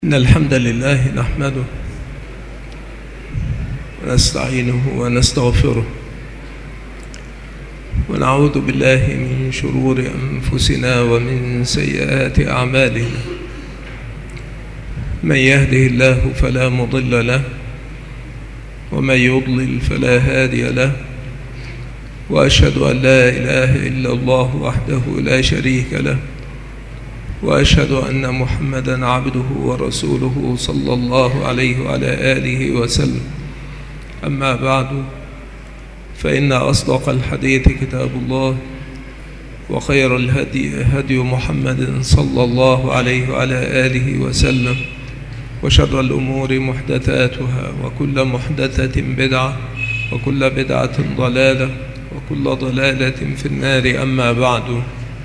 إن الحمد لله نحمده ونستعينه ونستغفره ونعوذ بالله من شرور أنفسنا ومن سيئات أعمالنا. من يهده الله فلا مضل له ومن يضلل فلا هادي له، وأشهد أن لا إله إلا الله وحده لا شريك له، وأشهد أن محمدًا عبده ورسوله صلى الله عليه وعلى آله وسلم. أما بعد، فإن أصدق الحديث كتاب الله، وخير الهدي هدي محمد صلى الله عليه وعلى آله وسلم، وشر الأمور محدثاتها، وكل محدثة بدعة، وكل بدعة ضلالة، وكل ضلالة في النار. أما بعد،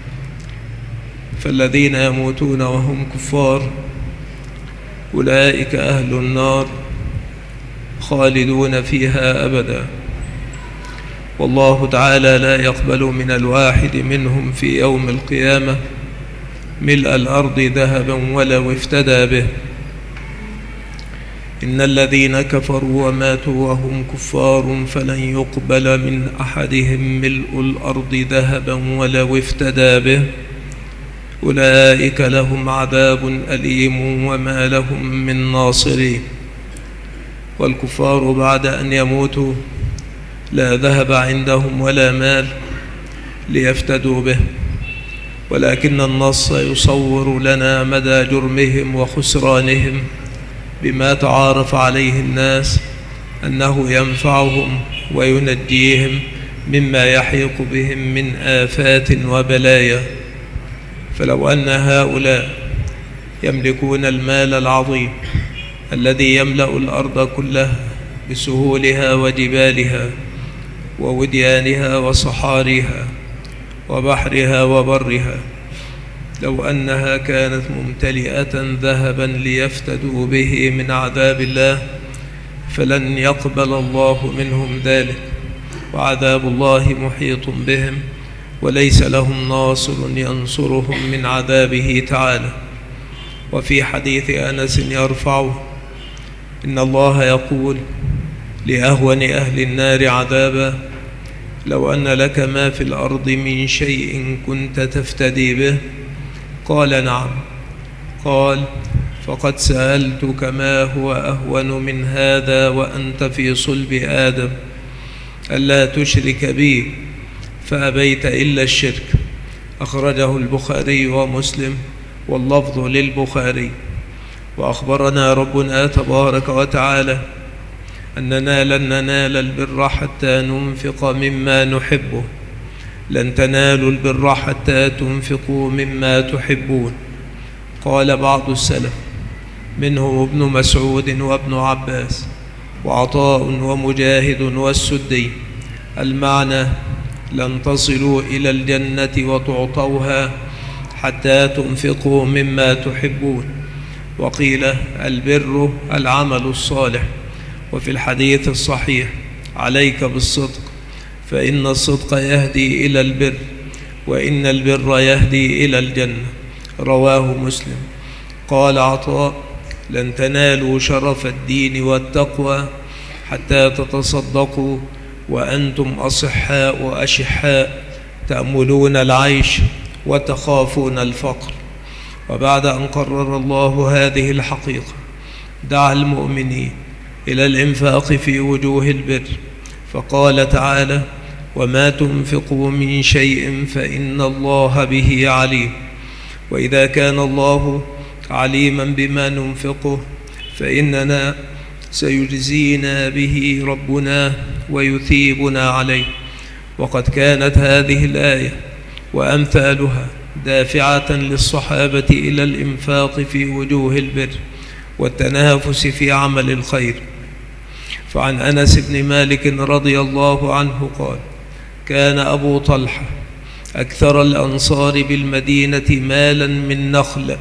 فالذين يموتون وهم كفار أولئك أهل النار خالدون فيها أبدا، والله تعالى لا يقبل من الواحد منهم في يوم القيامة ملء الأرض ذهبا ولو افتدى به. إن الذين كفروا وماتوا وهم كفار فلن يقبل من أحدهم ملء الأرض ذهبا ولو افتدى به، أولئك لهم عذاب أليم وما لهم من ناصرين. والكفار بعد أن يموتوا لا ذهب عندهم ولا مال ليفتدوا به، ولكن النص يصور لنا مدى جرمهم وخسرانهم بما تعارف عليه الناس أنه ينفعهم وينجيهم مما يحيق بهم من آفات وبلايا. فلو أن هؤلاء يملكون المال العظيم الذي يملأ الأرض كلها بسهولها وجبالها ووديانها وصحاريها وبحرها وبرها، لو أنها كانت ممتلئة ذهبا ليفتدوا به من عذاب الله، فلن يقبل الله منهم ذلك، وعذاب الله محيط بهم، وليس لهم ناصر ينصرهم من عذابه تعالى. وفي حديث أنس يرفعه: إن الله يقول لأهون أهل النار عذابا: لو أن لك ما في الأرض من شيء كنت تفتدي به؟ قال: نعم. قال: فقد سألتك ما هو أهون من هذا وأنت في صلب آدم، ألا تشرك بي، فأبيت إلا الشرك. أخرجه البخاري ومسلم، واللفظ للبخاري. وأخبرنا ربنا تبارك وتعالى أننا لن ننال البر حتى ننفق مما نحبه، لن تنالوا البر حتى تنفقوا مما تحبون. قال بعض السلف منهم ابن مسعود وابن عباس وعطاء ومجاهد والسدي، المعنى: لن تصلوا إلى الجنة وتعطوها حتى تنفقوا مما تحبون. وقيل البر العمل الصالح. وفي الحديث الصحيح: عليك بالصدق، فإن الصدق يهدي إلى البر، وإن البر يهدي إلى الجنة. رواه مسلم. قال عطاء: لن تنالوا شرف الدين والتقوى حتى تتصدقوا وأنتم أصحاء أشحاء، تأملون العيش وتخافون الفقر. وبعد أن قرر الله هذه الحقيقة، دعا المؤمنين إلى الإنفاق في وجوه البر، فقال تعالى: وما تنفقوا من شيء فإن الله به عليم. وإذا كان الله عليما بما ننفقه، فإننا سيجزينا به ربنا ويثيبنا عليه. وقد كانت هذه الآية وأمثالها دافعة للصحابة إلى الإنفاق في وجوه البر والتنافس في عمل الخير. فعن أنس بن مالك رضي الله عنه قال: كان أبو طلحة أكثر الأنصار بالمدينة مالا من نخل،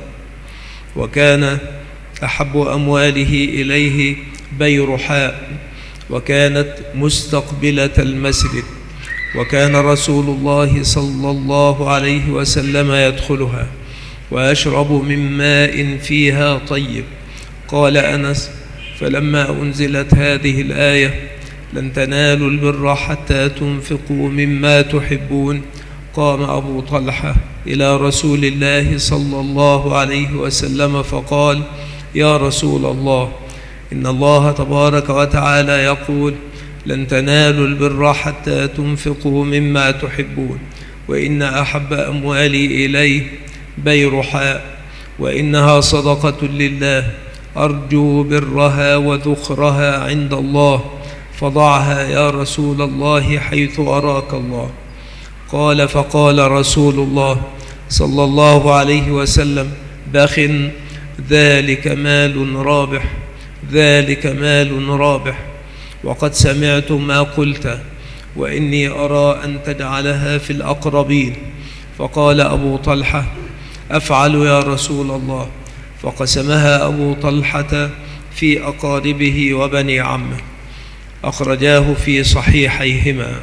وكان أحب أمواله إليه بيرحاء، وكانت مستقبلة المسجد، وكان رسول الله صلى الله عليه وسلم يدخلها ويشرب من ماء فيها طيب قال أنس: فلما أنزلت هذه الآية: لن تنالوا البر حتى تنفقوا مما تحبون، قام أبو طلحة إلى رسول الله صلى الله عليه وسلم فقال: يا رسول الله، إن الله تبارك وتعالى يقول: لن تنالوا البر حتى تنفقوا مما تحبون، وإن أحب أموالي إلي بيرحاء، وإنها صدقة لله، أرجو برها وذخرها عند الله، فضعها يا رسول الله حيث أراك الله. قال: فقال رسول الله صلى الله عليه وسلم: بخ، ذلك مال رابح، ذلك مال رابح، وقد سمعت ما قلت، وإني أرى أن تجعلها في الأقربين. فقال أبو طلحة: أفعل يا رسول الله. فقسمها أبو طلحة في أقاربه وبني عمه. أخرجاه في صحيحيهما.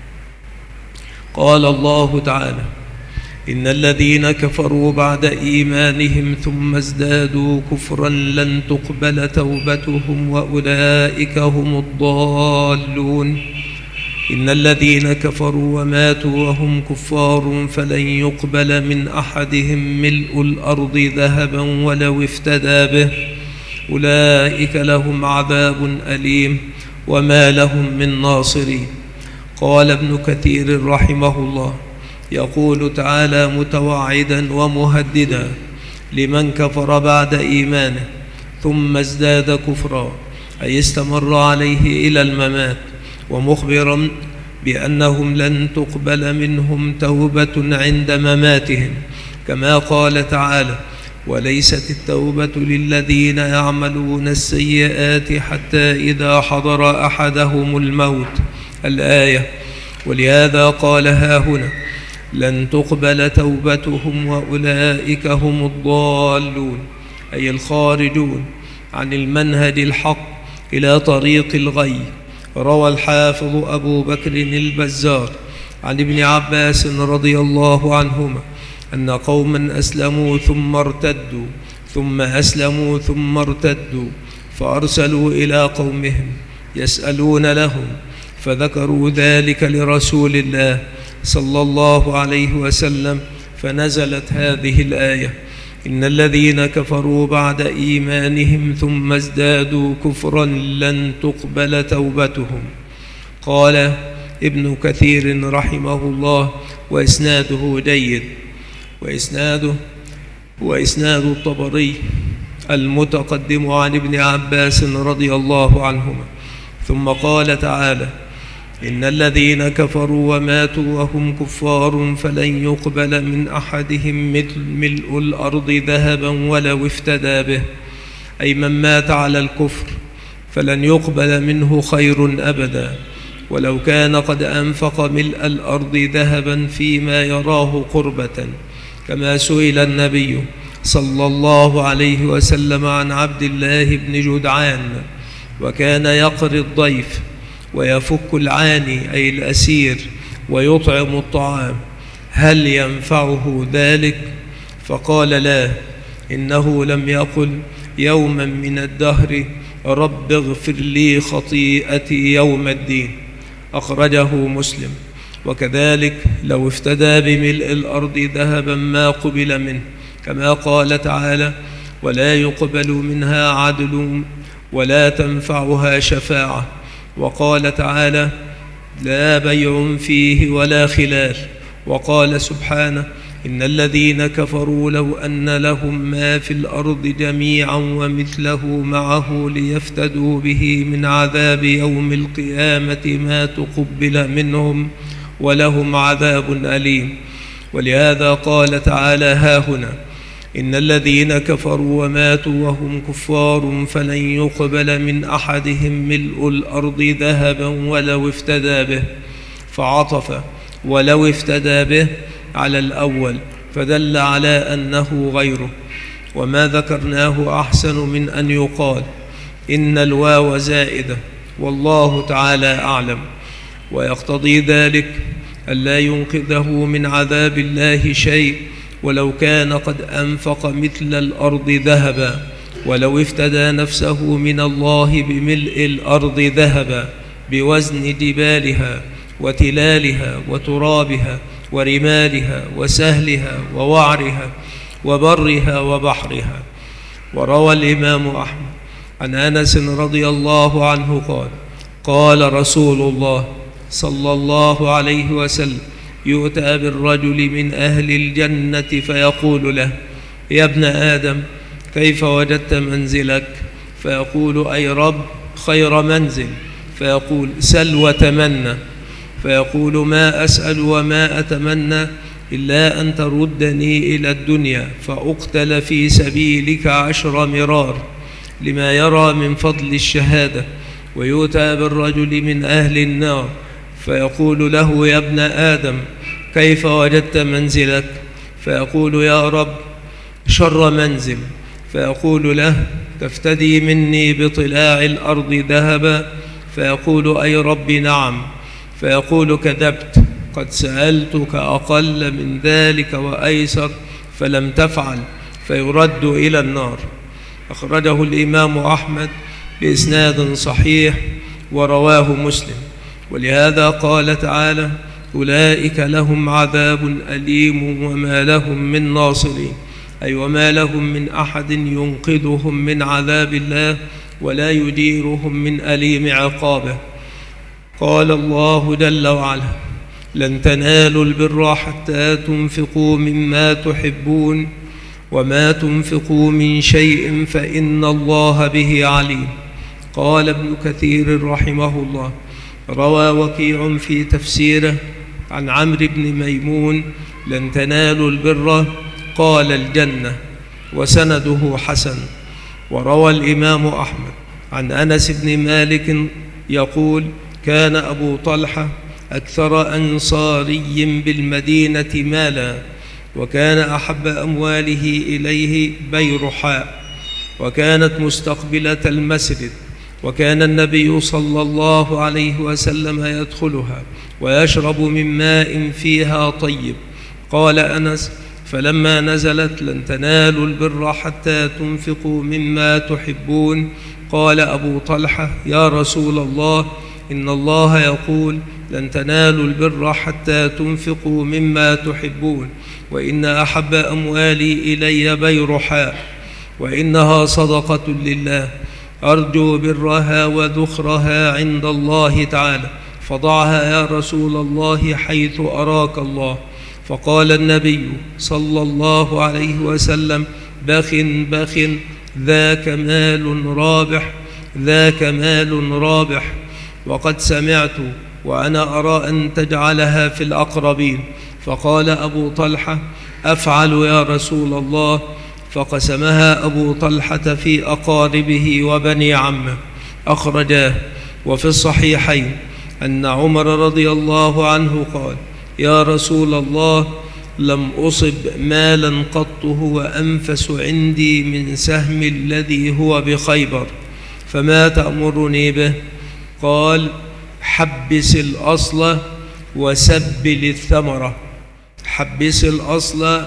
قال الله تعالى: إن الذين كفروا بعد إيمانهم ثم ازدادوا كفرا لن تقبل توبتهم وأولئك هم الضالون. إن الذين كفروا وماتوا وهم كفار فلن يقبل من أحدهم ملء الأرض ذهبا ولو افتدى به، أولئك لهم عذاب أليم وما لهم من ناصرين. قال ابن كثير رحمه الله: يقول تعالى متوعدا ومهددا لمن كفر بعد إيمانه ثم ازداد كفرا، أي استمر عليه إلى الممات، ومخبرا بأنهم لن تقبل منهم توبة عند مماتهم، كما قال تعالى: وليست التوبة للذين يعملون السيئات حتى إذا حضر أحدهم الموت، الآية. ولهذا قال ها هنا: لن تقبل توبتهم وأولئك هم الضالون، أي الخارجون عن المنهج الحق إلى طريق الغي. روى الحافظ أبو بكر البزار عن ابن عباس رضي الله عنهما أن قوما أسلموا ثم ارتدوا، ثم أسلموا ثم ارتدوا، فأرسلوا إلى قومهم يسألون لهم، فذكروا ذلك لرسول الله صلى الله عليه وسلم، فنزلت هذه الآية: إن الذين كفروا بعد إيمانهم ثم ازدادوا كفرا لن تقبل توبتهم. قال ابن كثير رحمه الله: وإسناده جيد، وإسناد الطبري المتقدم عن ابن عباس رضي الله عنهما. ثم قال تعالى: إن الذين كفروا وماتوا وهم كفار فلن يقبل من أحدهم ملء الأرض ذهبا ولو افتدى به، أي من مات على الكفر فلن يقبل منه خير أبدا، ولو كان قد أنفق ملء الأرض ذهبا فيما يراه قربة، كما سئل النبي صلى الله عليه وسلم عن عبد الله بن جدعان، وكان يقري الضيف ويفك العاني أي الأسير ويطعم الطعام، هل ينفعه ذلك؟ فقال: لا، إنه لم يقل يوما من الدهر رب اغفر لي خطيئتي يوم الدين. أخرجه مسلم. وكذلك لو افتدى بملء الأرض ذهبا ما قبل منه، كما قال تعالى: ولا يقبل منها عدل ولا تنفعها شفاعة. وقال تعالى: لا بيع فيه ولا خلال. وقال سبحانه: إن الذين كفروا لو أن لهم ما في الأرض جميعا ومثله معه ليفتدوا به من عذاب يوم القيامة ما تقبل منهم ولهم عذاب أليم. ولهذا قال تعالى ها هنا: إن الذين كفروا وماتوا وهم كفار فلن يقبل من أحدهم ملء الأرض ذهبا ولو افتدى به، فعطف ولو افتدى به على الأول فدل على أنه غيره. وما ذكرناه أحسن من أن يقال إن الواو زائدة، والله تعالى أعلم. ويقتضي ذلك ألا ينقذه من عذاب الله شيء ولو كان قد أنفق مثل الأرض ذهبا، ولو افتدى نفسه من الله بملء الأرض ذهبا بوزن جبالها وتلالها وترابها ورمالها وسهلها ووعرها وبرها وبحرها. وروى الإمام أحمد عن أنس رضي الله عنه قال: قال رسول الله صلى الله عليه وسلم: يؤتى بالرجل من أهل الجنة فيقول له: يا ابن آدم، كيف وجدت منزلك؟ فيقول: أي رب، خير منزل. فيقول: سل وتمنى. فيقول: ما أسأل وما أتمنى إلا أن تردني إلى الدنيا فأقتل في سبيلك 10 مرار، لما يرى من فضل الشهادة. ويؤتى بالرجل من أهل النار فيقول له: يا ابن آدم، كيف وجدت منزلك؟ فيقول: يا رب، شر منزل. فيقول له: تفتدي مني بطلاع الأرض ذهبا؟ فيقول: أي رب، نعم. فيقول: كذبت، قد سألتك أقل من ذلك وأيسر فلم تفعل. فيرد إلى النار. أخرجه الإمام أحمد بإسناد صحيح ورواه مسلم. ولهذا قال تعالى: أولئك لهم عذاب أليم وما لهم من ناصرين، أي وما لهم من أحد ينقذهم من عذاب الله ولا يديرهم من أليم عقابه. قال الله جل وعلا: لن تنالوا البر حتى تنفقوا مما تحبون وما تنفقوا من شيء فإن الله به عليم. قال ابن كثير رحمه الله: روى وكيع في تفسيره عن عمرو بن ميمون: لن تنالوا البر، قال الجنة، وسنده حسن. وروى الإمام أحمد عن أنس بن مالك يقول: كان أبو طلحة أكثر أنصاري بالمدينة مالا، وكان أحب أمواله إليه بيرحاء، وكانت مستقبلة المسجد، وكان النبي صلى الله عليه وسلم يدخلها ويشرب من ماء فيها طيب. قال أنس: فلما نزلت لن تنالوا البر حتى تنفقوا مما تحبون، قال أبو طلحة: يا رسول الله، إن الله يقول: لن تنالوا البر حتى تنفقوا مما تحبون، وإن أحب أموالي إلي بيرحاء، وإنها صدقة لله، أرجو برها وذخرها عند الله تعالى، فضعها يا رسول الله حيث أراك الله. فقال النبي صلى الله عليه وسلم: بخ بخ، ذاك مال رابح، ذاك مال رابح. وقد سمعت وأنا أرى أن تجعلها في الأقربين. فقال أبو طلحة: أفعل يا رسول الله. فقسمها أبو طلحة في أقاربه وبني عمه. أخرجاه. وفي الصحيحين أن عمر رضي الله عنه قال: يا رسول الله، لم أصب مالا قط هو أنفس عندي من سهم الذي هو بخيبر، فما تأمرني به؟ قال: حبس الأصل وسبل الثمرة. حبس الأصل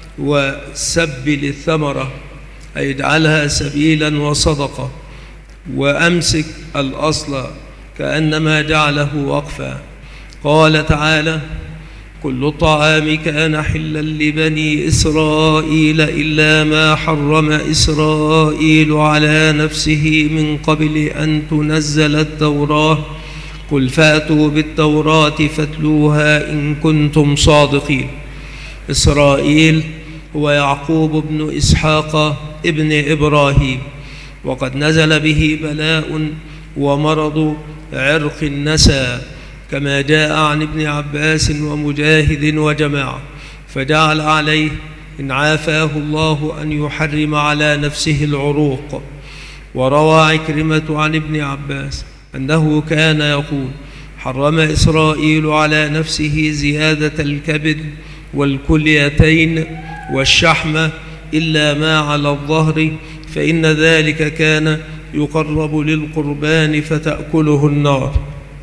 وسبل الثمرة، أي اجعلها سبيلا وصدقة، وأمسك الأصل كأنما جعله وقفا. قال تعالى: كل الطعام كان حلا لبني إسرائيل إلا ما حرم إسرائيل على نفسه من قبل أن تنزل التوراة، قل فأتوا بالتوراة فاتلوها إن كنتم صادقين. إسرائيل هو يعقوب بن إسحاق ابن إبراهيم، وقد نزل به بلاء ومرض عرق النسى، كما جاء عن ابن عباس ومجاهد وجماعة، فجعل عليه إن عافاه الله أن يحرم على نفسه العروق. وروى عكرمة عن ابن عباس أنه كان يقول: حرم إسرائيل على نفسه زيادة الكبد والكليتين والشحم إلا ما على الظهر، فإن ذلك كان يقرب للقربان فتأكله النار.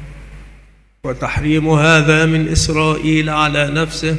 وتحريم هذا من إسرائيل على نفسه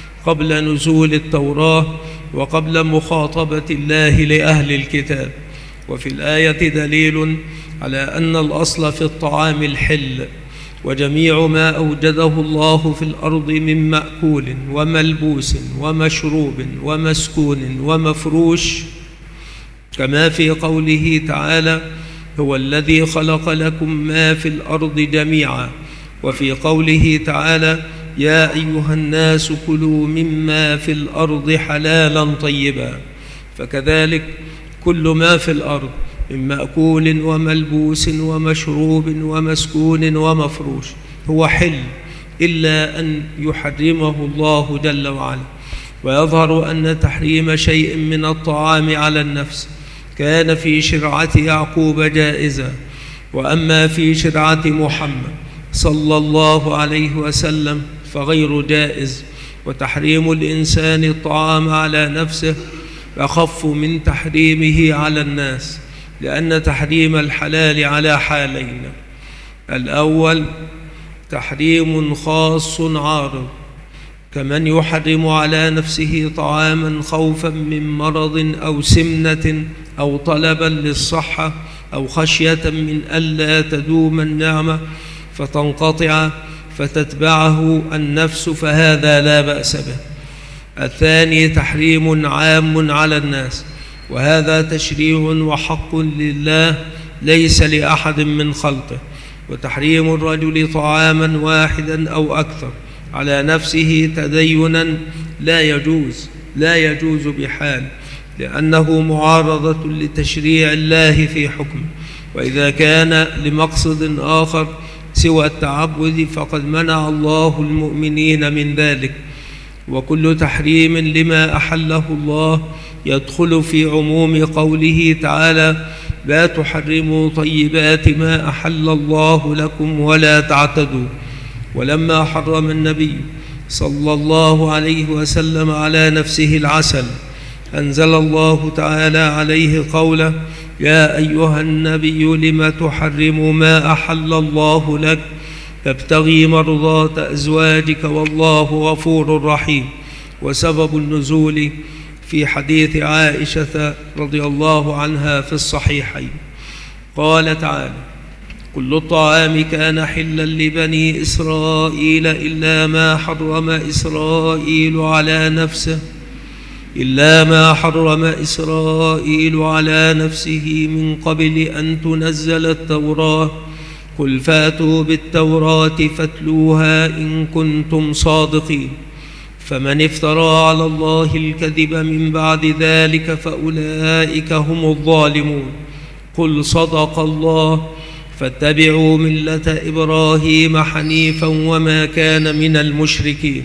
قبل نزول التوراة وقبل مخاطبة الله لأهل الكتاب. وفي الآية دليل على أن الأصل في الطعام الحل، وجميع ما أوجده الله في الأرض من مأكول وملبوس ومشروب ومسكون ومفروش، كما في قوله تعالى: هو الذي خلق لكم ما في الأرض جميعا، وفي قوله تعالى: يا أيها الناس كلوا مما في الأرض حلالا طيبا. فكذلك كل ما في الأرض من مأكول وملبوس ومشروب ومسكون ومفروش هو حل، إلا أن يحرمه الله جل وعلا. ويظهر أن تحريم شيء من الطعام على النفس كان في شرعة يعقوب جائزا، وأما في شرعة محمد صلى الله عليه وسلم فغير جائز. وتحريم الإنسان الطعام على نفسه أخف من تحريمه على الناس، لأن تحريم الحلال على حالين: الأول تحريم خاص عارض، كمن يحرم على نفسه طعاما خوفا من مرض أو سمنة أو طلبا للصحة أو خشية من ألا تدوم النعمة فتنقطع فتتبعه النفس، فهذا لا بأس به. الثاني تحريم عام على الناس، وهذا تشريع وحق لله ليس لأحد من خلقه. وتحريم الرجل طعاما واحدا أو أكثر على نفسه تدينا لا يجوز بحال، لأنه معارضة لتشريع الله في حكمه. وإذا كان لمقصد آخر سوى التعبد فقد منع الله المؤمنين من ذلك. وكل تحريم لما أحله الله يدخل في عموم قوله تعالى: لا تحرموا طيبات ما أحل الله لكم ولا تعتدوا. ولما حرم النبي صلى الله عليه وسلم على نفسه العسل أنزل الله تعالى عليه قوله: يا أيها النبي لم تحرم ما أحل الله لك تبتغي مرضات أزواجك والله غفور رحيم. وسبب النزول في حديث عائشة رضي الله عنها في الصحيحين، قال تعالى: كل الطعام كان حلا لبني إسرائيل إلا ما حرم إسرائيل على نفسه من قبل أن تنزل التوراة. قل فاتوا بالتوراة فاتلوها إن كنتم صادقين. فمن افترى على الله الكذب من بعد ذلك فأولئك هم الظالمون. قل صدق الله فاتبعوا ملة إبراهيم حنيفا وما كان من المشركين.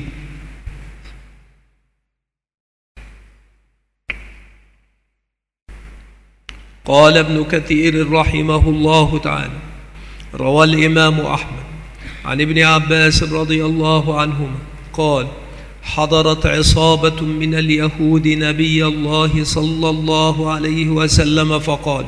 قال ابن كثير رحمه الله تعالى: روى الإمام أحمد عن ابن عباس رضي الله عنهما قال: حضرت عصابة من اليهود نبي الله صلى الله عليه وسلم فقالوا: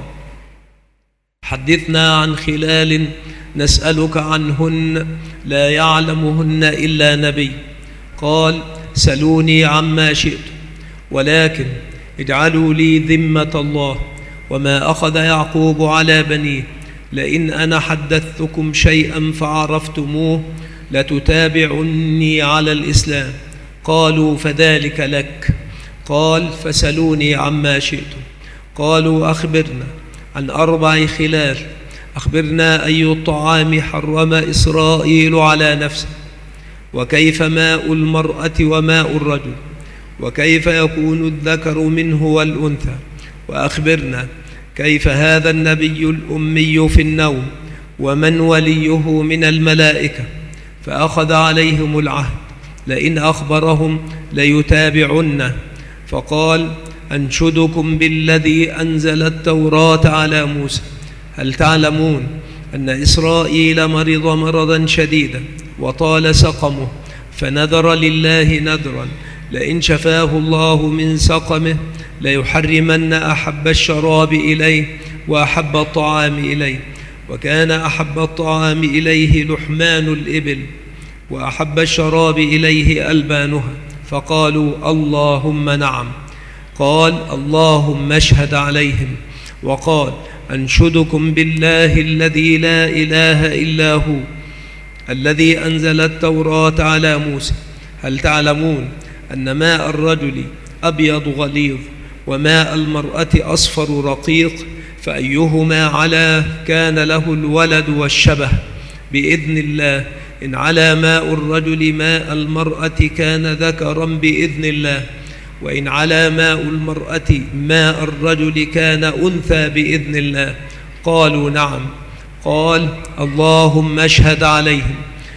حدثنا عن خلال نسألك عنهن لا يعلمهن إلا نبي. قال: سلوني عما شئت، ولكن اجعلوا لي ذمة الله وما أخذ يعقوب على بنيه، لئن أنا حدثتكم شيئا فعرفتموه لتتابعني على الإسلام. قالوا: فذلك لك. قال: فسلوني عما شئتم. قالوا: أخبرنا عن 4 خلال. أخبرنا أي الطعام حرم إسرائيل على نفسه، وكيف ماء المرأة وماء الرجل، وكيف يكون الذكر منه والأنثى، وأخبرنا كيف هذا النبي الأمي في النوم، ومن وليه من الملائكة. فأخذ عليهم العهد لئن أخبرهم ليتابعنه. فقال: أنشدكم بالذي أنزل التوراة على موسى، هل تعلمون أن إسرائيل مرض مرضا شديدا وطال سقمه، فنذر لله نذرا لئن شفاه الله من سقمه ليحرمن أحب الشراب إليه وأحب الطعام إليه. وكان أحب الطعام إليه لحمان الإبل، وأحب الشراب إليه ألبانها. فقالوا: اللهم نعم. قال: اللهم اشهد عليهم. وقال: أنشدكم بالله الذي لا إله إلا هو الذي أنزل التوراة على موسى، هل تعلمون أن ماء الرجل أبيض غليظ وماء المرأة أصفر رقيق، فأيهما علا كان له الولد والشبه بإذن الله. إن علا ماء الرجل ماء المرأة كان ذكرا بإذن الله، وإن علا ماء المرأة ماء الرجل كان أنثى بإذن الله. قالوا: نعم. قال: اللهم اشهد عليهم.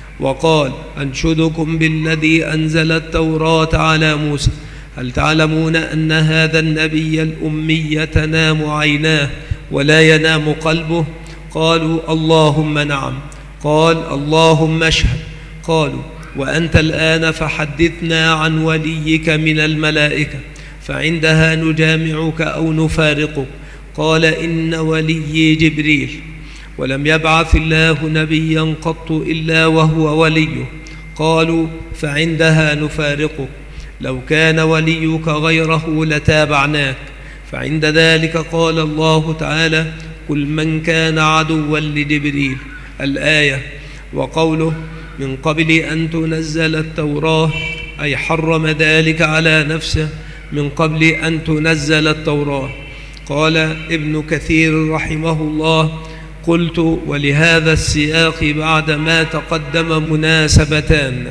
وقال: أنشدكم بالذي أنزل التوراة على موسى، هل تعلمون أن هذا النبي الأمي تنام عيناه ولا ينام قلبه؟ قالوا: اللهم نعم. قال: اللهم اشهد. قالوا: وأنت الآن فحدثنا عن وليك من الملائكة، فعندها نجامعك أو نفارقك. قال: إن وليي جبريل، ولم يبعث الله نبيا قط إلا وهو وليه. قالوا: فعندها نفارقك، لو كان وليك غيره لتابعناك. فعند ذلك قال الله تعالى: قل من كان عدوا لجبريل، الآية. وقوله: من قبل أن تنزل التوراة، أي حرم ذلك على نفسه من قبل أن تنزل التوراة. قال ابن كثير رحمه الله: قلت: ولهذا السياق بعد ما تقدم مناسبتان،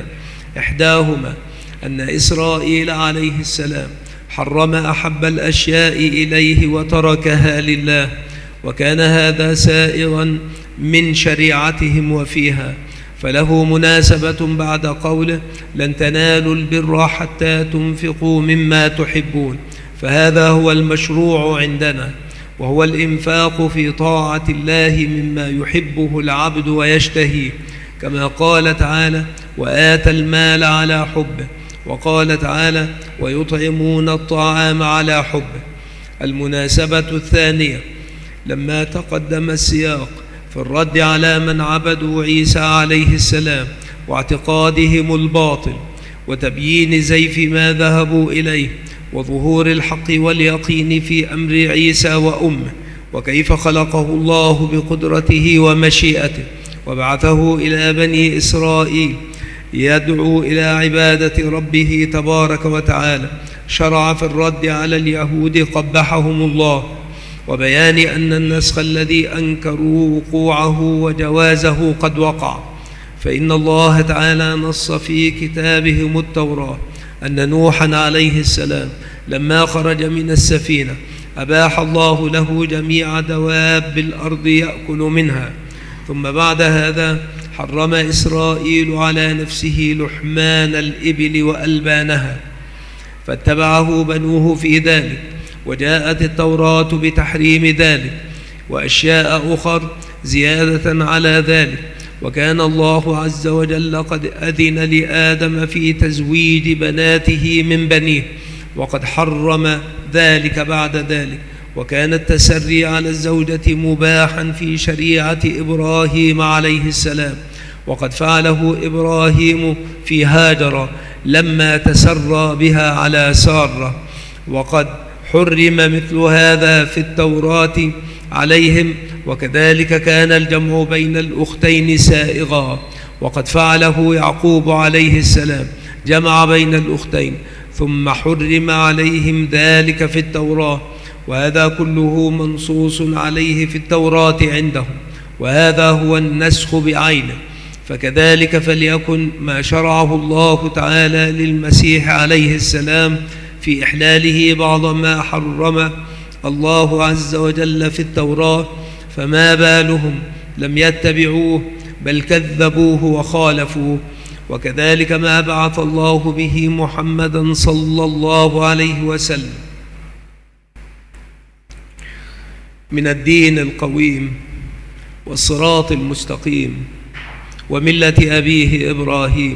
إحداهما أن إسرائيل عليه السلام حرم أحب الأشياء إليه وتركها لله، وكان هذا سائغا من شريعتهم وفيها، فله مناسبة بعد قوله: لن تنالوا البر حتى تنفقوا مما تحبون. فهذا هو المشروع عندنا، وهو الإنفاق في طاعة الله مما يحبه العبد ويشتهيه، كما قال تعالى: وآتى المال على حبه. وقال تعالى: ويطعمون الطعام على حبه. المناسبة الثانية لما تقدم السياق في الرد على من عبدوا عيسى عليه السلام واعتقادهم الباطل، وتبيين زيف ما ذهبوا إليه، وظهور الحق واليقين في أمر عيسى وأمه، وكيف خلقه الله بقدرته ومشيئته وبعثه إلى بني إسرائيل يدعو إلى عبادة ربه تبارك وتعالى، شرع في الرد على اليهود قبحهم الله، وبيان أن النسخ الذي أنكروا وقوعه وجوازه قد وقع. فإن الله تعالى نص في كتابهم التوراة أن نوحا عليه السلام لما خرج من السفينة أباح الله له جميع دواب الأرض يأكل منها، ثم بعد هذا حرم إسرائيل على نفسه لحمان الإبل وألبانها، فاتبعه بنوه في ذلك، وجاءت التوراة بتحريم ذلك وأشياء أخر زيادة على ذلك. وكان الله عز وجل قد أذن لآدم في تزويج بناته من بنيه، وقد حرم ذلك بعد ذلك. وكان التسري على الزوجة مباحا في شريعة إبراهيم عليه السلام، وقد فعله إبراهيم في هاجر لما تسرى بها على سارة، وقد حرم مثل هذا في التوراة عليهم. وكذلك كان الجمع بين الأختين سائغا، وقد فعله يعقوب عليه السلام، جمع بين الأختين، ثم حرم عليهم ذلك في التوراة، وهذا كله منصوص عليه في التوراة عندهم، وهذا هو النسخ بعينه. فكذلك فليكن ما شرعه الله تعالى للمسيح عليه السلام في إحلاله بعض ما حرم الله عز وجل في التوراة، فما بالهم لم يتبعوه بل كذبوه وخالفوه. وكذلك ما بعث الله به محمدا صلى الله عليه وسلم من الدين القويم والصراط المستقيم وملة أبيه إبراهيم.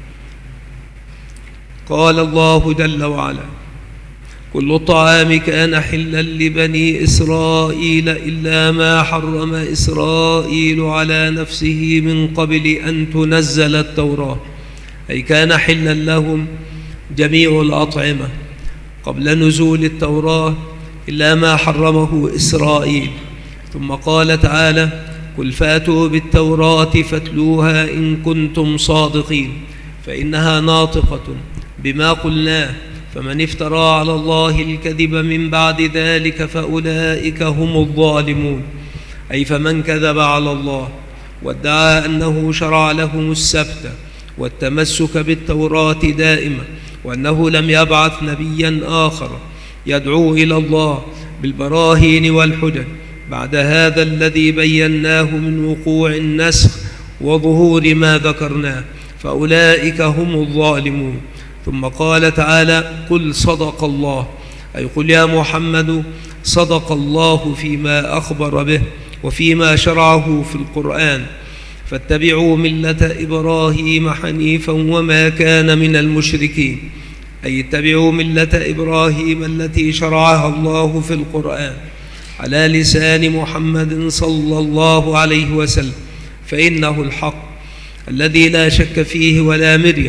قال الله جل وعلا: كل الطعام كان حلا لبني إسرائيل إلا ما حرم إسرائيل على نفسه من قبل أن تنزل التوراة، أي كان حلا لهم جميع الأطعمة قبل نزول التوراة، إلا ما حرمه إسرائيل. ثم قال تعالى: قل فاتوا بالتوراة فاتلوها إن كنتم صادقين فإنها ناطقة بما قلناه، فمن افترى على الله الكذب من بعد ذلك فأولئك هم الظالمون. أي فمن كذب على الله وادعى أنه شرع لهم السبت والتمسك بالتوراة دائما، وأنه لم يبعث نبيا آخر يدعو إلى الله بالبراهين والحجج بعد هذا الذي بيناه من وقوع النسخ وظهور ما ذكرناه، فأولئك هم الظالمون. ثم قال تعالى: قل صدق الله، أي قل يا محمد صدق الله فيما أخبر به وفيما شرعه في القرآن، فاتبعوا ملة إبراهيم حنيفا وما كان من المشركين. أي اتبعوا ملة إبراهيم التي شرعها الله في القرآن على لسان محمد صلى الله عليه وسلم، فإنه الحق الذي لا شك فيه ولا مرية،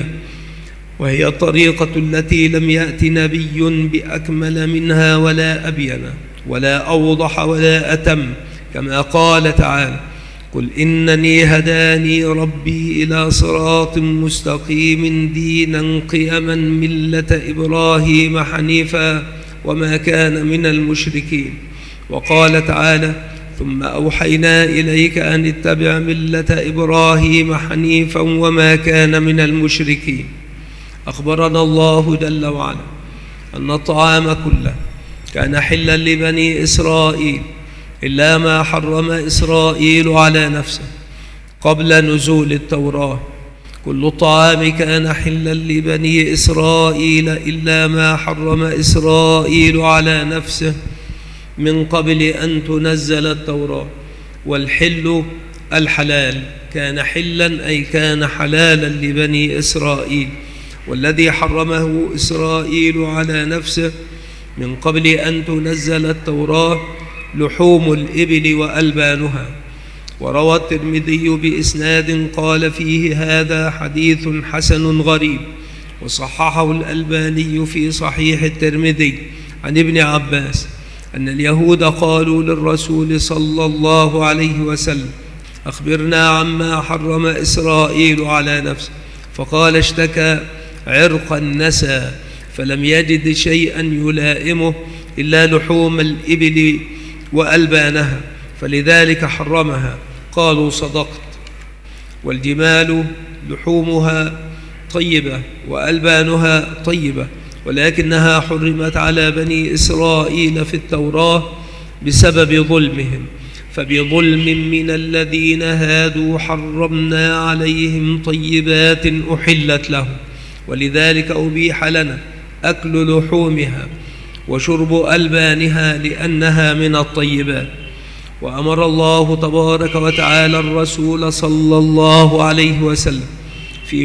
وهي الطريقة التي لم يأت نبي بأكمل منها ولا أبين ولا أوضح ولا أتم، كما قال تعالى: قل إنني هداني ربي إلى صراط مستقيم دينا قيما ملة إبراهيم حنيفا وما كان من المشركين. وقال تعالى: ثم أوحينا إليك أن اتبع ملة إبراهيم حنيفا وما كان من المشركين. أخبرنا الله جل وعلا أن الطعام كله كان حلا لبني إسرائيل إلا ما حرم إسرائيل على نفسه قبل نزول التوراة. كل الطعام كان حلا لبني إسرائيل إلا ما حرم إسرائيل على نفسه من قبل أن تنزل التوراة. والحل الحلال كان حلا أي كان حلالا لبني إسرائيل، والذي حرمه إسرائيل على نفسه من قبل أن تنزل التوراة لحوم الإبل وألبانها. وروى الترمذي بإسناد قال فيه: هذا حديث حسن غريب، وصححه الألباني في صحيح الترمذي عن ابن عباس أن اليهود قالوا للرسول صلى الله عليه وسلم: أخبرنا عما حرم إسرائيل على نفسه، فقال: اشتكى عرق النسى فلم يجد شيئا يلائمه إلا لحوم الإبل وألبانها فلذلك حرمها. قالوا: صدقت. والجمال لحومها طيبة وألبانها طيبة، ولكنها حرمت على بني إسرائيل في التوراة بسبب ظلمهم، فبظلم من الذين هادوا حرمنا عليهم طيبات أحلت لهم، ولذلك أبيح لنا أكل لحومها وشرب ألبانها لأنها من الطيبات. وأمر الله تبارك وتعالى الرسول صلى الله عليه وسلم في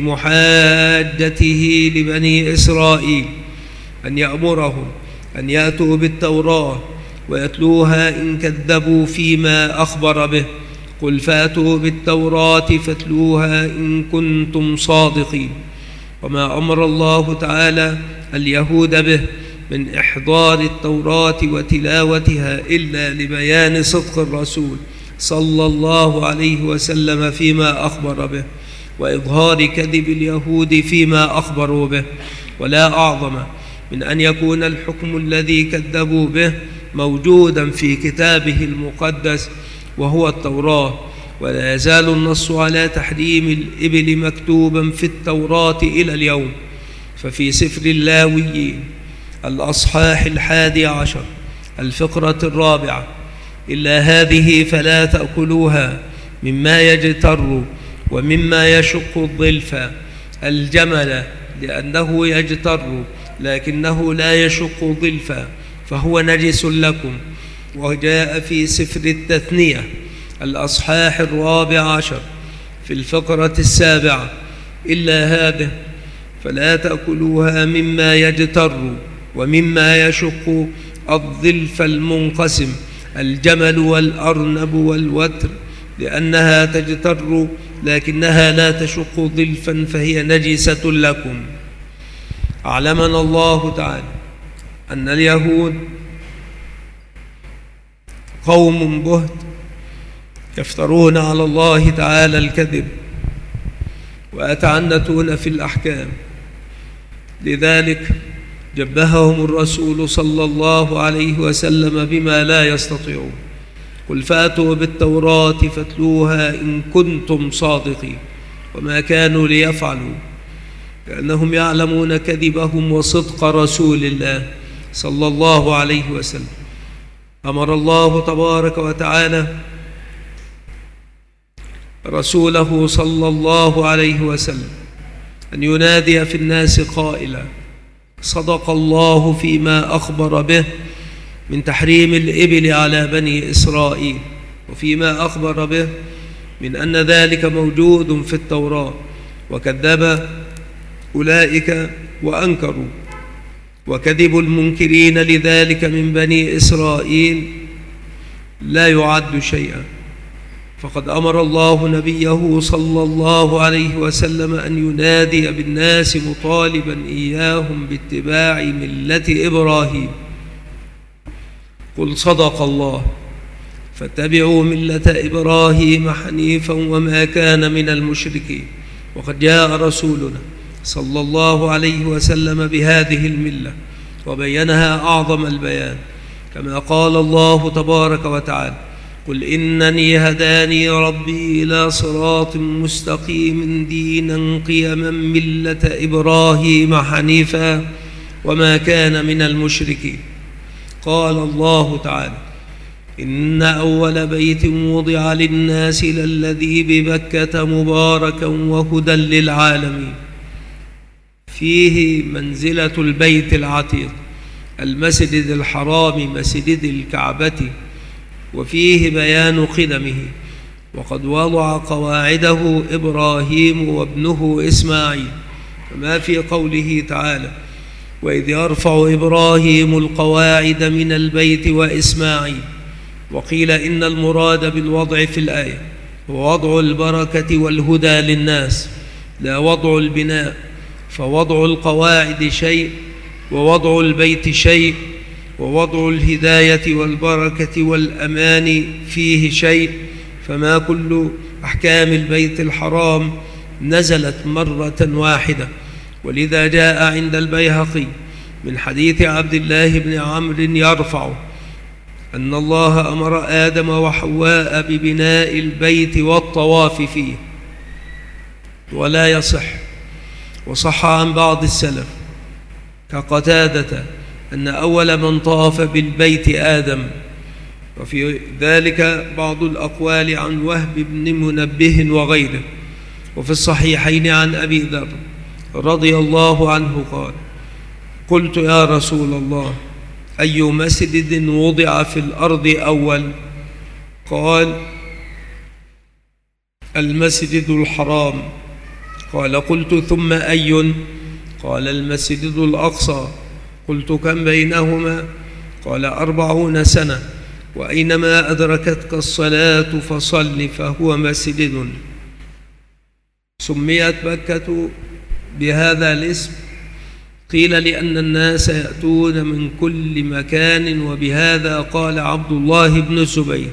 محاجته لبني إسرائيل أن يأمرهم أن يأتوا بالتوراة ويتلوها إن كذبوا فيما أخبر به. قل فاتوا بالتوراة فاتلوها إن كنتم صادقين. وما أمر الله تعالى اليهود به من إحضار التوراة وتلاوتها إلا لبيان صدق الرسول صلى الله عليه وسلم فيما أخبر به، وإظهار كذب اليهود فيما أخبروا به. ولا أعظم من أن يكون الحكم الذي كذبوا به موجودا في كتابه المقدس وهو التوراة، ولا يزال النص على تحريم الإبل مكتوبا في التوراة إلى اليوم. ففي سفر اللاويين الأصحاح 11 الفقرة 4: إلا هذه فلا تأكلوها مما يجتر ومما يشق الظلف، الجمل لأنه يجتر لكنه لا يشق ظلفا فهو نجس لكم. وجاء في سفر التثنية الأصحاح 14 في الفقرة 7: إلا هذه فلا تأكلوها مما يجتر ومما يشق الظلف المنقسم، الجمل والأرنب والوتر، لأنها تجتر لكنها لا تشق ظلفا فهي نجسة لكم. أعلمنا الله تعالى أن اليهود قوم بهت يفترون على الله تعالى الكذب ويتعنتون في الأحكام. لذلك جبههم الرسول صلى الله عليه وسلم بما لا يستطيعون. قل فأتوا بالتوراة فاتلوها إن كنتم صادقين. وما كانوا ليفعلوا لأنهم يعلمون كذبهم وصدق رسول الله صلى الله عليه وسلم. أمر الله تبارك وتعالى رسوله صلى الله عليه وسلم أن ينادي في الناس قائلا: صدق الله فيما أخبر به من تحريم الإبل على بني إسرائيل، وفيما أخبر به من أن ذلك موجود في التوراة، وكذب أولئك وأنكروا. وكذب المنكرين لذلك من بني إسرائيل لا يعد شيئا، فقد أمر الله نبيه صلى الله عليه وسلم أن ينادي بالناس مطالبا إياهم باتباع ملة إبراهيم. قل صدق الله فاتبعوا ملة إبراهيم حنيفا وما كان من المشركين. وقد جاء رسولنا صلى الله عليه وسلم بهذه الملة وبينها أعظم البيان، كما قال الله تبارك وتعالى: قل إنني هداني ربي إلى صراط مستقيم دينا قيما ملة إبراهيم حنيفا وما كان من المشركين. قال الله تعالى: إن أول بيت وضع للناس للذي ببكة مباركا وهدى للعالمين. فيه منزلة البيت العتيق المسجد الحرام مسجد الكعبة، وفيه بيان قدمه. وقد وضع قواعده إبراهيم وابنه إسماعيل، كما في قوله تعالى: وإذ يرفع إبراهيم القواعد من البيت وإسماعيل. وقيل إن المراد بالوضع في الآية هو وضع البركة والهدى للناس، لا وضع البناء، فوضع القواعد شيء ووضع البيت شيء، ووضع الهداية والبركة والأمان فيه شيء. فما كل أحكام البيت الحرام نزلت مرة واحدة. ولذا جاء عند البيهقي من حديث عبد الله بن عمرو يرفع أن الله أمر آدم وحواء ببناء البيت والطواف فيه، ولا يصح. وصح عن بعض السلف كقتادة أن أول من طاف بالبيت آدم. وفي ذلك بعض الأقوال عن وهب بن منبه وغيره. وفي الصحيحين عن أبي ذر رضي الله عنه قال: قلت يا رسول الله أي مسجد وضع في الأرض أول؟ قال: المسجد الحرام. قال: قلت ثم أي؟ قال: المسجد الأقصى. قلت: كم بينهما؟ قال: 40 سنة، وأينما أدركتك الصلاة فصل فهو مسجد. سميت مكة بهذا الاسم قيل لأن الناس يأتون من كل مكان، وبهذا قال عبد الله بن الزبير.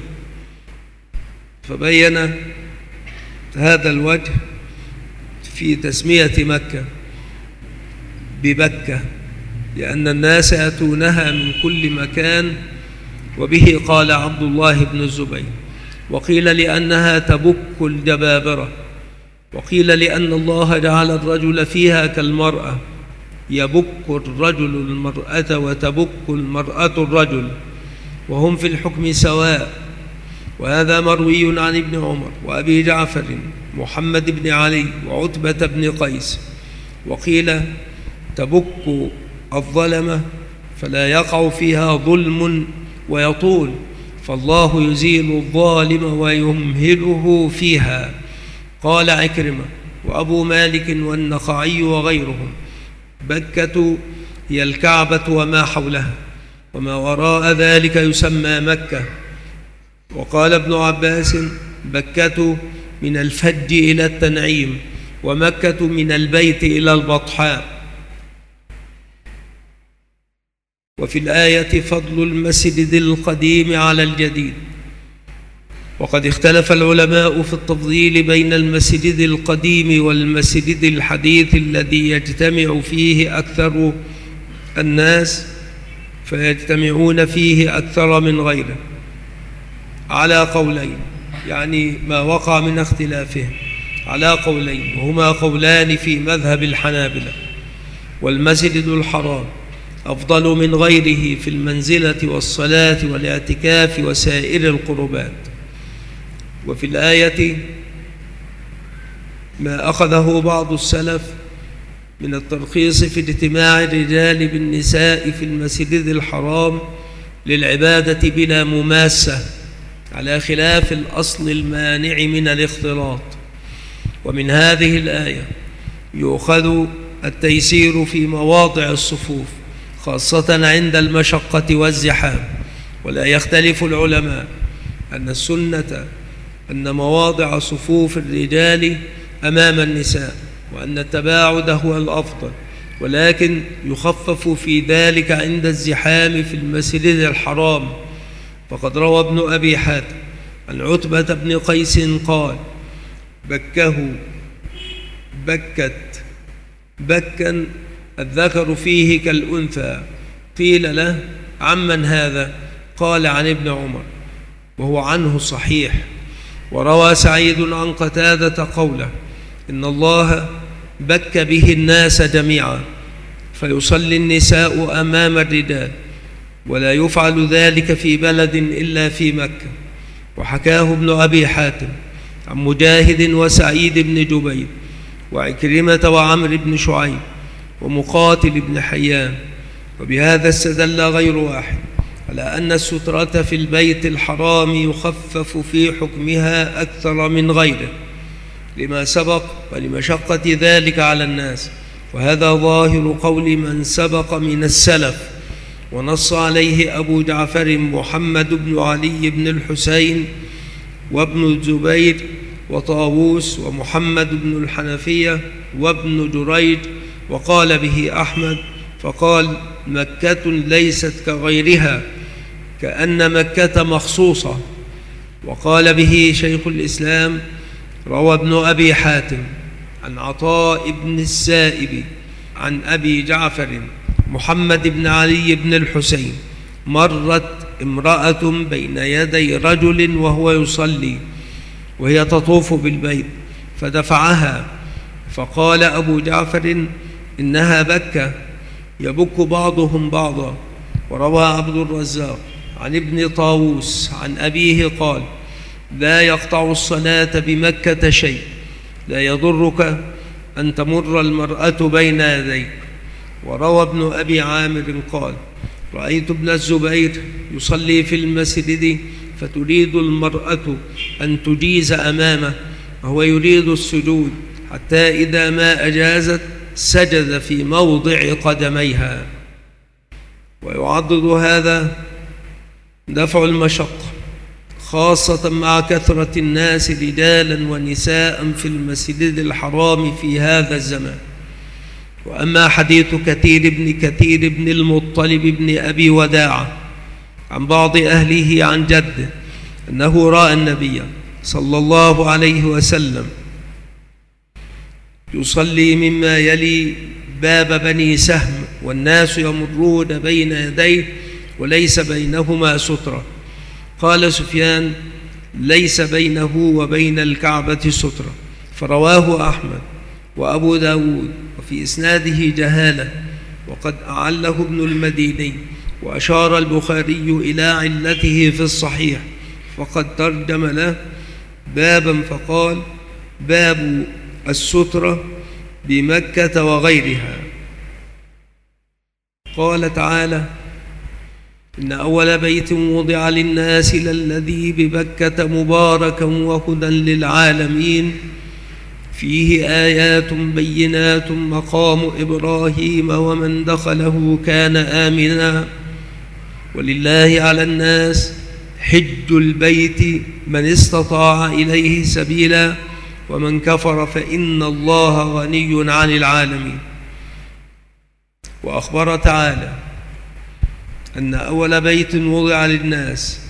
فبين هذا الوجه في تسمية مكة ببكة، لأن الناس يأتونها من كل مكان، وبه قال عبد الله بن الزبير. وقيل لأنها تبك الجبابرة، وقيل لأن الله جعل الرجل فيها كالمرأة، يبك الرجل المرأة وتبك المرأة الرجل، وهم في الحكم سواء. وهذا مروي عن ابن عمر وأبي جعفر محمد بن علي وعتبة بن قيس. وقيل تبك الظلمة فلا يقع فيها ظلم ويطول، فالله يزيل الظالم ويمهله فيها. قال عكرمة وأبو مالك والنخعي وغيرهم: بكة هي الكعبة وما حولها، وما وراء ذلك يسمى مكة. وقال ابن عباس: بكة من الفج إلى التنعيم، ومكة من البيت إلى البطحاء. وفي الآية فضل المسجد القديم على الجديد. وقد اختلف العلماء في التفضيل بين المسجد القديم والمسجد الحديث الذي يجتمع فيه أكثر الناس فيجتمعون فيه أكثر من غيره على قولين، يعني ما وقع من اختلافهم على قولين، وهما قولان في مذهب الحنابلة. والمسجد الحرام أفضل من غيره في المنزلة والصلاة والاعتكاف وسائر القربات. وفي الآية ما أخذه بعض السلف من الترخيص في اجتماع الرجال بالنساء في المسجد الحرام للعبادة بلا مماسة، على خلاف الأصل المانع من الاختلاط. ومن هذه الآية يؤخذ التيسير في مواضع الصفوف خاصة عند المشقة والزحام. ولا يختلف العلماء أن السنة أن مواضع صفوف الرجال أمام النساء، وأن التباعد هو الأفضل، ولكن يخفف في ذلك عند الزحام في المسجد الحرام. فقد روى ابن أبي حاتم عن عتبة بن قيس قال: بكا الذكر فيه كالأنثى. قيل له: عمن هذا؟ قال: عن ابن عمر، وهو عنه صحيح. وروى سعيد عن قتادة قوله: إن الله بك به الناس جميعا، فيصلي النساء أمام الرجال، ولا يفعل ذلك في بلد إلا في مكة. وحكاه ابن أبي حاتم عن مجاهد وسعيد بن جبير وعكرمة وعمر بن شعيب ومقاتل بن حيان. وبهذا استدل غير واحد على أن السترة في البيت الحرام يخفف في حكمها أكثر من غيره لما سبق ولمشقة ذلك على الناس، وهذا ظاهر قول من سبق من السلف. ونص عليه أبو جعفر محمد بن علي بن الحسين وابن الزبير وطاووس ومحمد بن الحنفية وابن جريج، وقال به أحمد، فقال: مكة ليست كغيرها، كأن مكة مخصوصة. وقال به شيخ الإسلام. روى ابن أبي حاتم عن عطاء بن السائب عن أبي جعفر محمد بن علي بن الحسين: مرت امرأة بين يدي رجل وهو يصلي وهي تطوف بالبيت فدفعها، فقال أبو جعفر: إنها بكة يبك بعضهم بعضا. وروى عبد الرزاق عن ابن طاووس عن أبيه قال: لا يقطع الصلاة بمكة شيء، لا يضرك أن تمر المرأة بين يديك. وروى ابن أبي عامر قال: رأيت ابن الزبير يصلي في المسجد فتريد المرأة أن تجيز أمامه وهو يريد السجود، حتى إذا ما أجازت سجد في موضع قدميها. ويعضد هذا دفع المشقة، خاصة مع كثرة الناس رجالا ونساء في المسجد الحرام في هذا الزمان. وأما حديث كثير بن المطلب بن أبي وداعة عن بعض أهله عن جده أنه رأى النبي صلى الله عليه وسلم يصلي مما يلي باب بني سهم، والناس يمرون بين يديه وليس بينهما سترة. قال سفيان: ليس بينه وبين الكعبة سترة. فرواه أحمد وأبو داود وفي إسناده جهالة، وقد أعله ابن المديني، وأشار البخاري إلى علته في الصحيح، فقد ترجم له بابا فقال: باب السترة بمكة وغيرها. قال تعالى: إن أول بيت وضع للناس للذي ببكة مباركا وهدى للعالمين فيه آيات بينات مقام إبراهيم ومن دخله كان آمنا ولله على الناس حج البيت من استطاع إليه سبيلا ومن كفر فإن الله غني عن العالمين. وأخبر تعالى أن أول بيت وضع للناس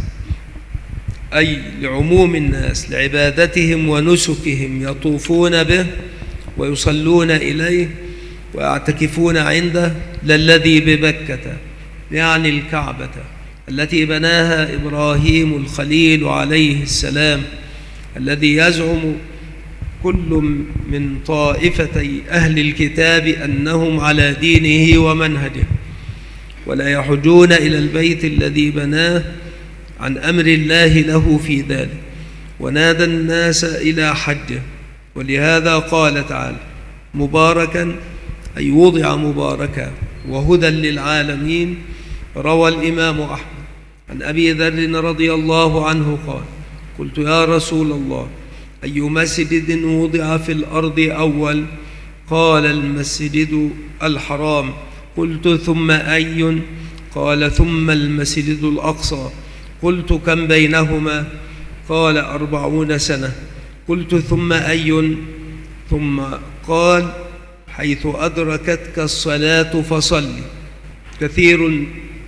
أي لعموم الناس لعبادتهم ونسكهم يطوفون به ويصلون إليه ويعتكفون عنده للذي ببكة، يعني الكعبة التي بناها إبراهيم الخليل عليه السلام، الذي يزعم كل من طائفتي أهل الكتاب أنهم على دينه ومنهجه، ولا يحجون إلى البيت الذي بناه عن أمر الله له في ذلك، ونادى الناس إلى حجه. ولهذا قال تعالى: مباركا أي وضع مباركا وهدى للعالمين. روى الإمام أحمد عن أبي ذر رضي الله عنه قال: قلت يا رسول الله أي مسجد وضع في الأرض أول؟ قال: المسجد الحرام. قلت: ثم أي؟ قال: ثم المسجد الأقصى. قلت: كم بينهما؟ قال: 40 سنة. قلت: ثم أي؟ ثم قال: حيث أدركتك الصلاة فصل. كثير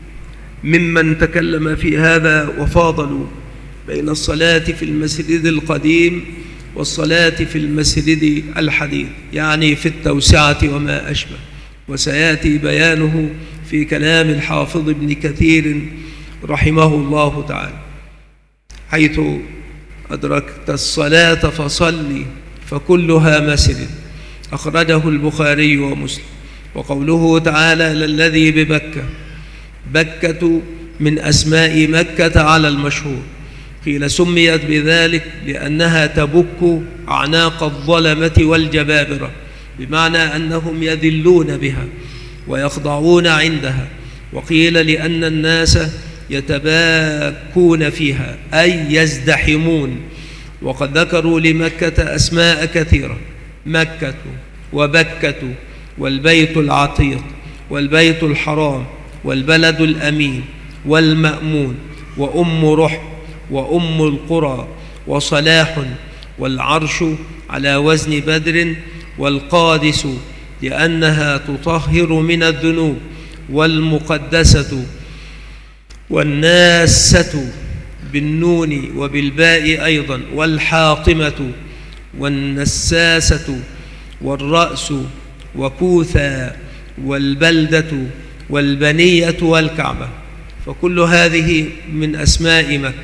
ممن تكلم في هذا وفاضلوا بين الصلاة في المسجد القديم والصلاة في المسجد الحديث، يعني في التوسعة وما أشبه، وسيأتي بيانه في كلام الحافظ ابن كثير رحمه الله تعالى. حيث أدركت الصلاة فصلي فكلها مسجد. أخرجه البخاري ومسلم. وقوله تعالى: للذي ببكة، بكة من أسماء مكة على المشهور. قيل سميت بذلك لأنها تبك أعناق الظلمة والجبابرة، بمعنى أنهم يذلون بها ويخضعون عندها. وقيل لأن الناس يتباكون فيها أي يزدحمون. وقد ذكروا لمكة أسماء كثيرة: مكة وبكة والبيت العتيق والبيت الحرام والبلد الأمين والمأمون وأم رحم وأم القرى وصلاح والعرش على وزن بدر والقادس لأنها تطهر من الذنوب والمقدسة والناسة بالنون وبالباء أيضا والحاطمة والنساسة والرأس وكوثا والبلدة والبنية والكعبة، فكل هذه من أسماء مكة.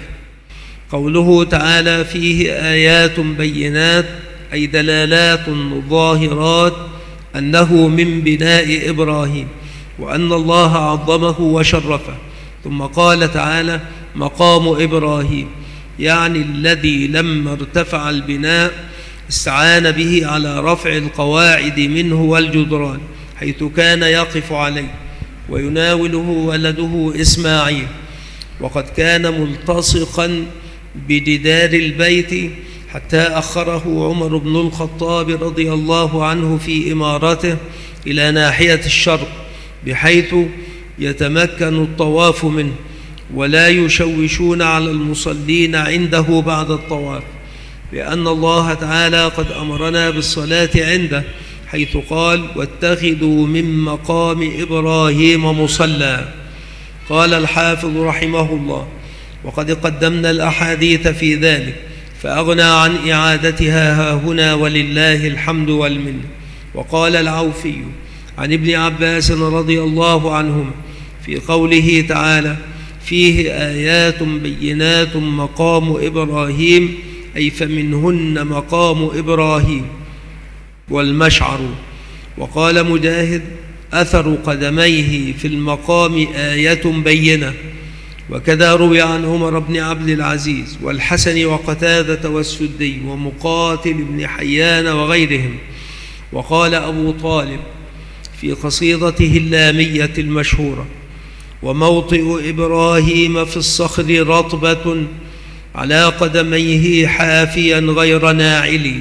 قوله تعالى: فيه آيات بينات أي دلالات ظاهرات أنه من بناء إبراهيم وأن الله عظمه وشرفه. ثم قال تعالى: مقام إبراهيم، يعني الذي لما ارتفع البناء استعان به على رفع القواعد منه والجدران، حيث كان يقف عليه ويناوله ولده إسماعيل. وقد كان ملتصقا بجدار البيت حتى أخره عمر بن الخطاب رضي الله عنه في إمارته إلى ناحية الشرق، بحيث يتمكن الطواف منه ولا يشوشون على المصلين عنده بعد الطواف، لأن الله تعالى قد أمرنا بالصلاة عنده، حيث قال: واتخذوا من مقام إبراهيم مصلى. قال الحافظ رحمه الله: وقد قدمنا الأحاديث في ذلك فأغنى عن إعادتها هاهنا ولله الحمد والمنة. وقال العوفي عن ابن عباس رضي الله عنهما في قوله تعالى: فيه آيات بينات مقام إبراهيم، أي فمنهن مقام إبراهيم والمشعر. وقال مجاهد: أثر قدميه في المقام آية بينة. وكذا روي عن عمر بن عبد العزيز والحسن وقتادة والسدي ومقاتل بن حيان وغيرهم. وقال أبو طالب في قصيدته اللامية المشهورة: وموطئ إبراهيم في الصخر رطبة على قدميه حافيا غير ناعل.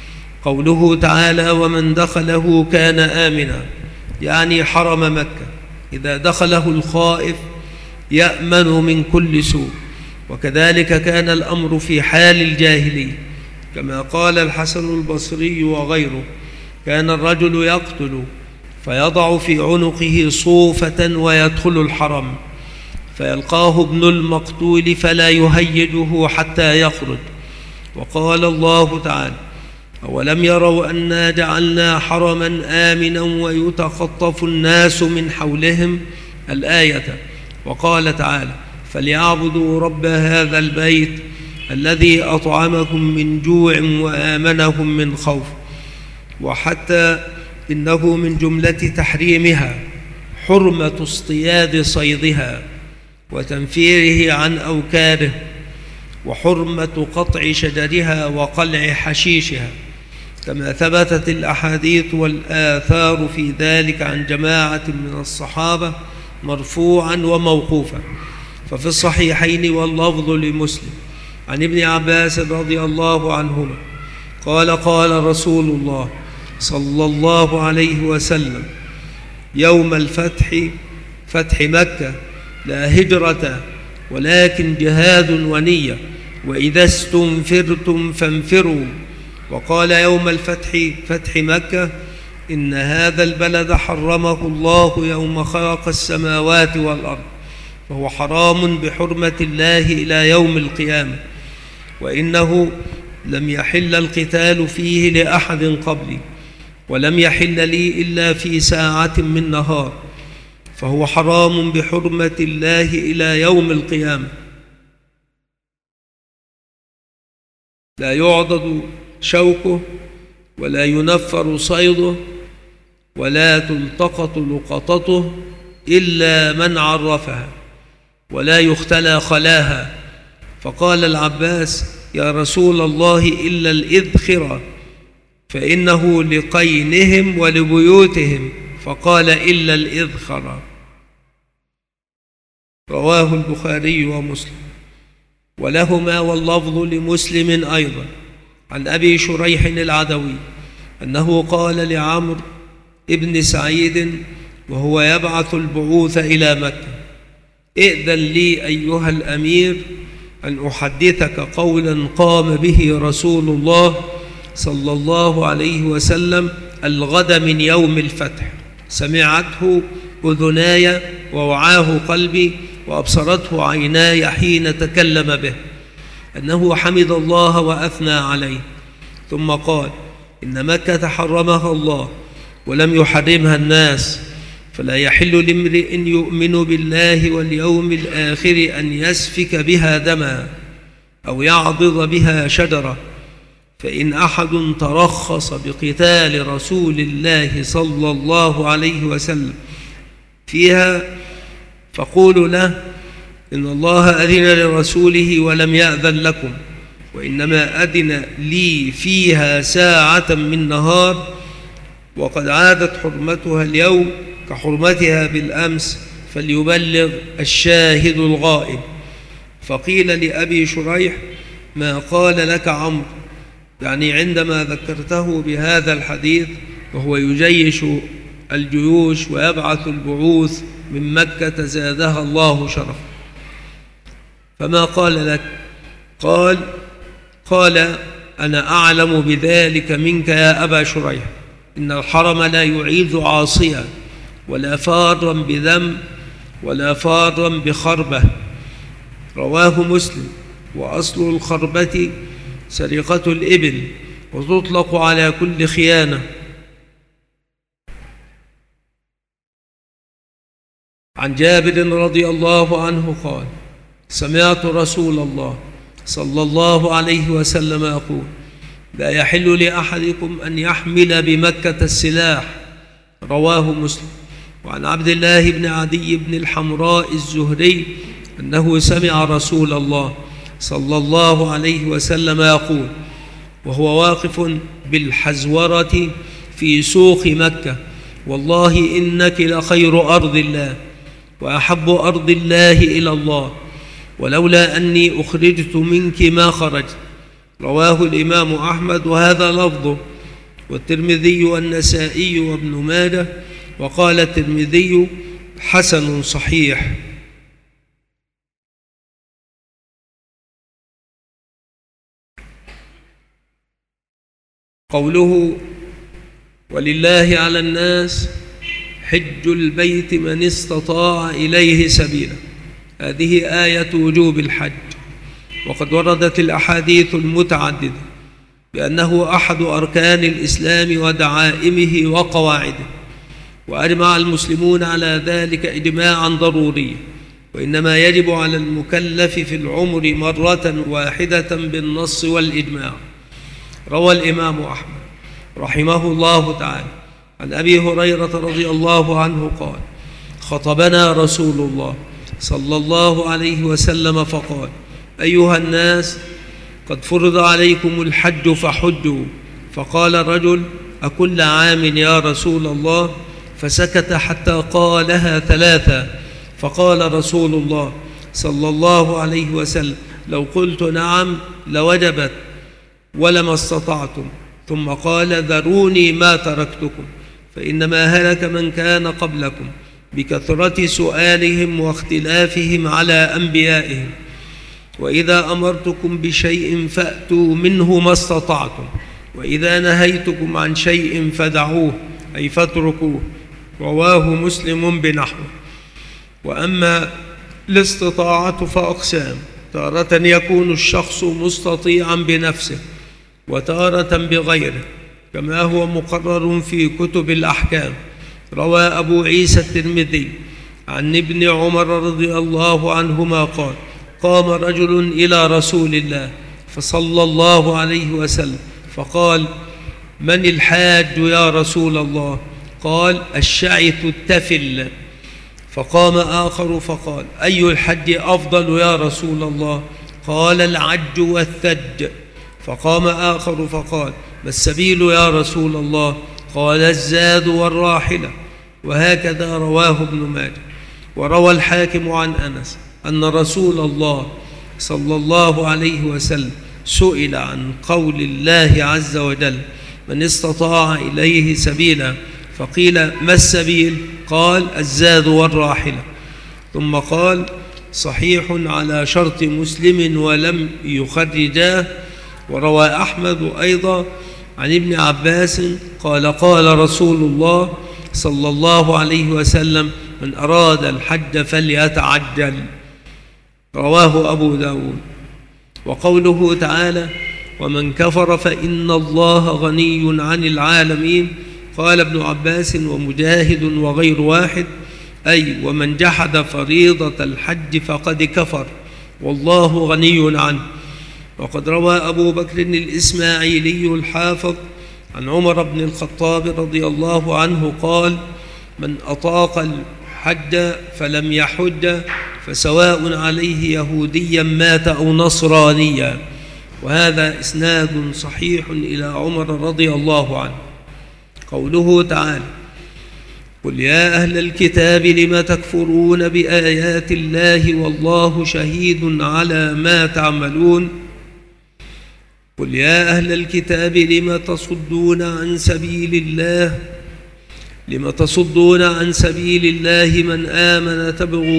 قوله تعالى: ومن دخله كان آمنا، يعني حرم مكة إذا دخله الخائف يأمن من كل سوء. وكذلك كان الأمر في حال الجاهلية، كما قال الحسن البصري وغيره: كان الرجل يقتل فيضع في عنقه صوفة ويدخل الحرم، فيلقاه ابن المقتول فلا يهيجه حتى يخرج. وقال الله تعالى: أولم يروا أنا جعلنا حرما آمنا ويتخطف الناس من حولهم، الآية. وقال تعالى: فليعبدوا رب هذا البيت الذي أطعمكم من جوع وآمنهم من خوف. وحتى إنه من جملة تحريمها حرمة اصطياد صيدها وتنفيره عن أوكاره، وحرمة قطع شجرها وقلع حشيشها، كما ثبتت الأحاديث والآثار في ذلك عن جماعة من الصحابة مرفوعا وموقوفا. ففي الصحيحين واللفظ لمسلم عن ابن عباس رضي الله عنهما قال: قال رسول الله صلى الله عليه وسلم يوم الفتح، فتح مكة: لا هجرة ولكن جهاد ونية، وإذا استنفرتم فانفروا. وقال يوم الفتح، فتح مكة: إن هذا البلد حرمه الله يوم خلق السماوات والأرض، فهو حرام بحرمة الله إلى يوم القيامة، وإنه لم يحل القتال فيه لأحد قبلي، ولم يحل لي إلا في ساعة من نهار، فهو حرام بحرمة الله إلى يوم القيامة. لا يعضد شوكه ولا ينفر صيده ولا تلتقط لقطته إلا من عرفها، ولا يختلى خلاها. فقال العباس: يا رسول الله إلا الإذخرة، فإنه لقينهم ولبيوتهم. فقال: إلا الإذخرة. رواه البخاري ومسلم. ولهما واللفظ لمسلم أيضا عن أبي شريح العدوي أنه قال لعمرو ابن سعيد وهو يبعث البعوث إلى مكة: ائذن لي أيها الأمير أن أحدثك قولا قام به رسول الله صلى الله عليه وسلم الغد من يوم الفتح، سمعته أذناي ووعاه قلبي وأبصرته عيناي حين تكلم به، أنه حمد الله وأثنى عليه، ثم قال: إن مكة حرمها الله ولم يحرمها الناس، فلا يحل لامرئ يؤمن بالله واليوم الآخر أن يسفك بها دما أو يعضد بها شجرة. فإن أحد ترخص بقتال رسول الله صلى الله عليه وسلم فيها فقولوا له: إن الله أذن لرسوله ولم يأذن لكم، وإنما أذن لي فيها ساعة من نهار، وقد عادت حرمتها اليوم كحرمتها بالأمس، فليبلغ الشاهد الغائب. فقيل لأبي شريح: ما قال لك عمرو؟ يعني عندما ذكرته بهذا الحديث وهو يجيش الجيوش ويبعث البعوث من مكة زادها الله شرفا. فما قال لك؟ قال: أنا أعلم بذلك منك يا أبا شريح، إن الحرم لا يعيذ عاصيا ولا فارا بذنب ولا فارا بخربة. رواه مسلم. وأصل الخربة سرقة الإبل، وتطلق على كل خيانة. عن جابر رضي الله عنه قال: سمعت رسول الله صلى الله عليه وسلم يقول: لا يحل لأحدكم أن يحمل بمكة السلاح. رواه مسلم. وعن عبد الله بن عدي بن الحمراء الزهري أنه سمع رسول الله صلى الله عليه وسلم يقول وهو واقف بالحزورة في سوق مكة: والله إنك لخير أرض الله وأحب أرض الله إلى الله، ولولا أني أخرجت منك ما خرجت. رواه الإمام أحمد وهذا لفظه، والترمذي والنسائي وابن ماجه. وقال الترمذي: حسن صحيح. قوله: ولله على الناس حج البيت من استطاع إليه سبيلا، هذه آية وجوب الحج. وقد وردت الأحاديث المتعددة بأنه أحد أركان الإسلام ودعائمه وقواعده، وأجمع المسلمون على ذلك إجماعا ضروريا، وإنما يجب على المكلف في العمر مرة واحدة بالنص والإجماع. روى الإمام أحمد رحمه الله تعالى عن أبي هريرة رضي الله عنه قال: خطبنا رسول الله صلى الله عليه وسلم فقال: أيها الناس، قد فرض عليكم الحج فحجوا. فقال الرجل: أكل عام يا رسول الله؟ فسكت حتى قالها ثلاثا. فقال رسول الله صلى الله عليه وسلم: لو قلت نعم لوجبت ولما استطعتم. ثم قال: ذروني ما تركتكم، فإنما هلك من كان قبلكم بكثرة سؤالهم واختلافهم على أنبيائهم. وإذا أمرتكم بشيء فأتوا منه ما استطعتم، وإذا نهيتكم عن شيء فدعوه، أي فاتركوه. رواه مسلم بنحوه. وأما الاستطاعة فأقسام: تارة يكون الشخص مستطيعا بنفسه، وتارة بغيره، كما هو مقرر في كتب الأحكام. روى أبو عيسى الترمذي عن ابن عمر رضي الله عنهما قال: قام رجل إلى رسول الله فصلى الله عليه وسلم فقال: من الحاج يا رسول الله؟ قال: الشعث التفل. فقام آخر فقال: أي الحج أفضل يا رسول الله؟ قال: العج والثج. فقام آخر فقال: ما السبيل يا رسول الله؟ قال: الزاد والراحلة. وهكذا رواه ابن ماجه. وروى الحاكم عن أنس أن رسول الله صلى الله عليه وسلم سئل عن قول الله عز وجل: من استطاع إليه سبيلا، فقيل: ما السبيل؟ قال: الزاد والراحلة. ثم قال: صحيح على شرط مسلم ولم يخرجاه. وروى أحمد أيضا عن ابن عباس قال: قال رسول الله صلى الله عليه وسلم: من أراد الحج فليتعجل. رواه أبو داود. وقوله تعالى: ومن كفر فإن الله غني عن العالمين. قال ابن عباس ومجاهد وغير واحد: أي ومن جحد فريضة الحج فقد كفر والله غني عنه. وقد روى أبو بكر الإسماعيلي الحافظ عن عمر بن الخطاب رضي الله عنه قال: من أطاق الحج فلم يحج فسواء عليه يهوديا مات أو نصرانيا. وهذا إسناد صحيح إلى عمر رضي الله عنه. قوله تعالى: قل يا أهل الكتاب لم تكفرون بآيات الله والله شهيد على ما تعملون. قل يا أهل الكتاب لم تصدون عن سبيل الله من آمن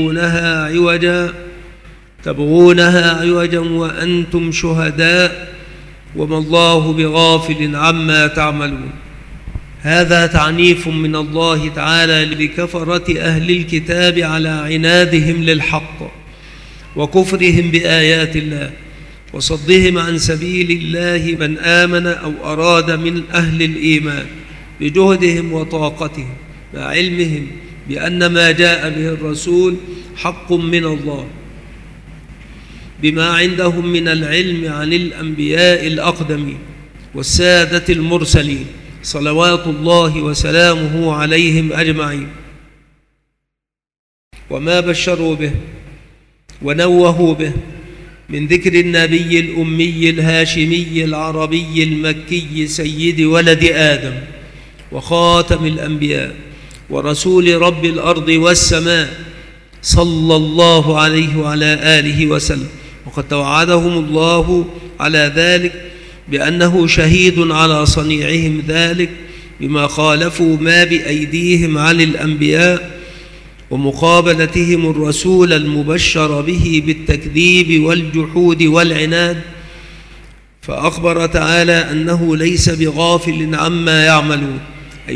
تبغونها عوجا وأنتم شهداء وما الله بغافل عما تعملون. هذا تعنيف من الله تعالى لكفرة أهل الكتاب على عنادهم للحق وكفرهم بآيات الله وصدهم عن سبيل الله من آمن أو أراد من أهل الإيمان بجهدهم وطاقتهم، مع علمهم بأن ما جاء به الرسول حق من الله، بما عندهم من العلم عن الأنبياء الأقدمين والسادة المرسلين صلوات الله وسلامه عليهم أجمعين، وما بشروا به ونوهوا به من ذكر النبي الأمي الهاشمي العربي المكي سيد ولد آدم وخاتم الأنبياء ورسول رب الأرض والسماء صلى الله عليه وعلى آله وسلم. وقد توعدهم الله على ذلك بأنه شهيد على صنيعهم ذلك بما خالفوا ما بأيديهم عن الأنبياء ومقابلتهم الرسول المبشر به بالتكذيب والجحود والعناد. فأخبر تعالى أنه ليس بغافل عما يعملون، أي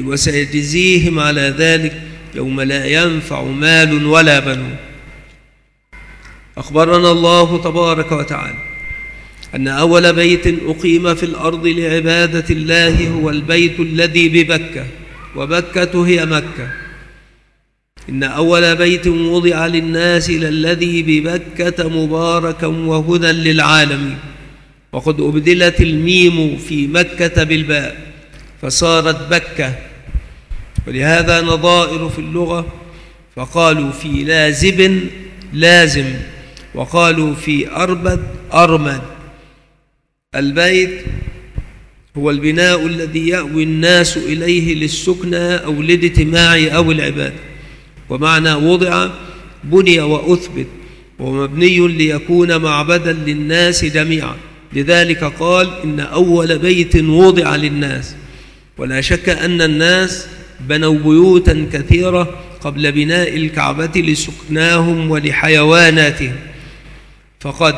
وسيجزيهم على ذلك يوم لا ينفع مال ولا بنون. أخبرنا الله تبارك وتعالى أن أول بيت أقيم في الأرض لعبادة الله هو البيت الذي ببكة، وبكة هي مكة. إن أول بيت وضع للناس للذي ببكة مباركا وهدى للعالمين. وقد أبدلت الميم في مكة بالباء فصارت بكة، ولهذا نظائر في اللغة، فقالوا في لازب لازم، وقالوا في أربد أرمد. البيت هو البناء الذي يأوي الناس إليه للسكنى أو للاجتماع أو العبادة، ومعنى وضع بني وأثبت، ومبني ليكون معبدا للناس جميعا. لذلك قال إن أول بيت وضع للناس. ولا شك أن الناس بنوا بيوتا كثيرة قبل بناء الكعبة لسكناهم ولحيواناتهم، فقد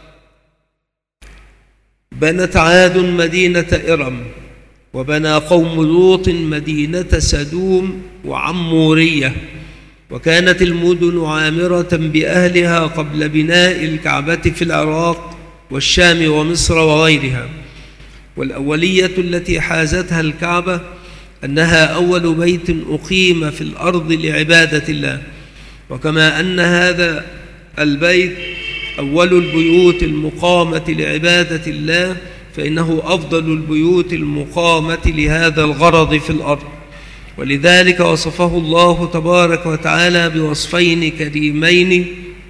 بنت عاد مدينة إرم، وبنى قوم لوط مدينة سدوم وعمورية، وكانت المدن عامرة بأهلها قبل بناء الكعبة في العراق والشام ومصر وغيرها. والأولية التي حازتها الكعبة أنها أول بيت أقيم في الأرض لعبادة الله، وكما أن هذا البيت أول البيوت المقامة لعبادة الله، فإنه أفضل البيوت المقامة لهذا الغرض في الأرض. ولذلك وصفه الله تبارك وتعالى بوصفين كريمين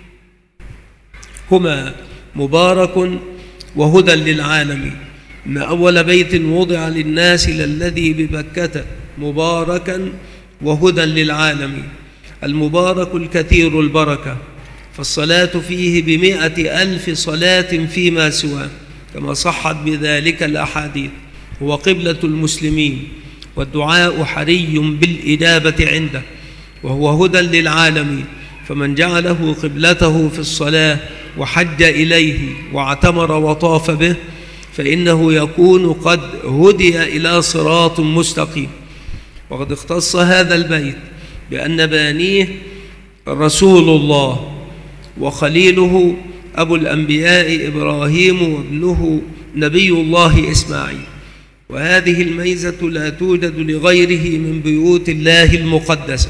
هما مبارك وهدى للعالمين. إن أول بيت وضع للناس للذي ببكة مباركا وهدى للعالمين. المبارك الكثير البركة، فالصلاة فيه ب100,000 صلاة فيما سواه، كما صحت بذلك الأحاديث. هو قبلة المسلمين، والدعاء حري بالإجابة عنده، وهو هدى للعالمين. فمن جعله قبلته في الصلاة وحج إليه واعتمر وطاف به، فإنه يكون قد هدي إلى صراط مستقيم. وقد اختص هذا البيت بأن بانيه رسول الله وخليله أبو الأنبياء إبراهيم، وابنه نبي الله إسماعيل. وهذه الميزة لا توجد لغيره من بيوت الله المقدسة،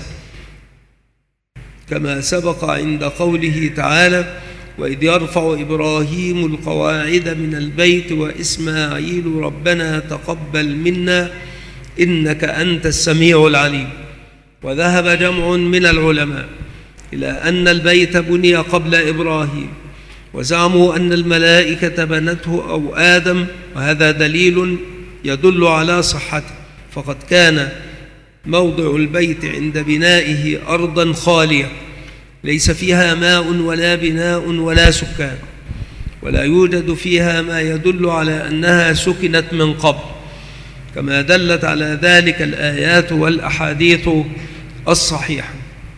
كما سبق عند قوله تعالى: وإذ يرفع إبراهيم القواعد من البيت وإسماعيل ربنا تقبل منا إنك أنت السميع العليم. وذهب جمع من العلماء إلى أن البيت بني قبل إبراهيم، وزعموا أن الملائكة بنته أو آدم، وهذا دليل يدل على صحته، فقد كان موضع البيت عند بنائه أرضا خالية ليس فيها ماء ولا بناء ولا سكان، ولا يوجد فيها ما يدل على أنها سكنت من قبل، كما دلت على ذلك الآيات والأحاديث الصحيحة.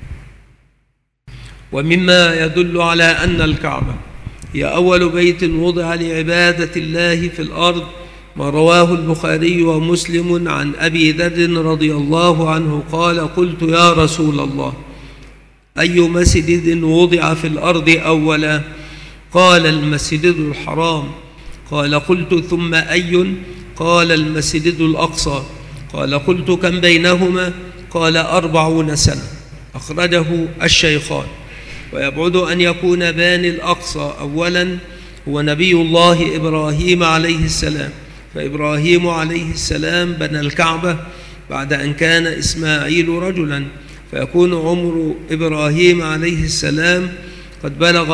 ومما يدل على أن الكعبة هي أول بيت وضع لعبادة الله في الأرض ما رواه البخاري ومسلم عن أبي ذر رضي الله عنه قال: قلت يا رسول الله أي مسجد وضع في الأرض أولا؟ قال: المسجد الحرام. قال: قلت ثم أي؟ قال: المسجد الأقصى. قال: قلت كم بينهما؟ قال: 40 سنة. أخرجه الشيخان. ويبعد أن يكون باني الأقصى أولا هو نبي الله إبراهيم عليه السلام، فإبراهيم عليه السلام بنى الكعبة بعد أن كان إسماعيل رجلا، فيكون عمر إبراهيم عليه السلام قد بلغ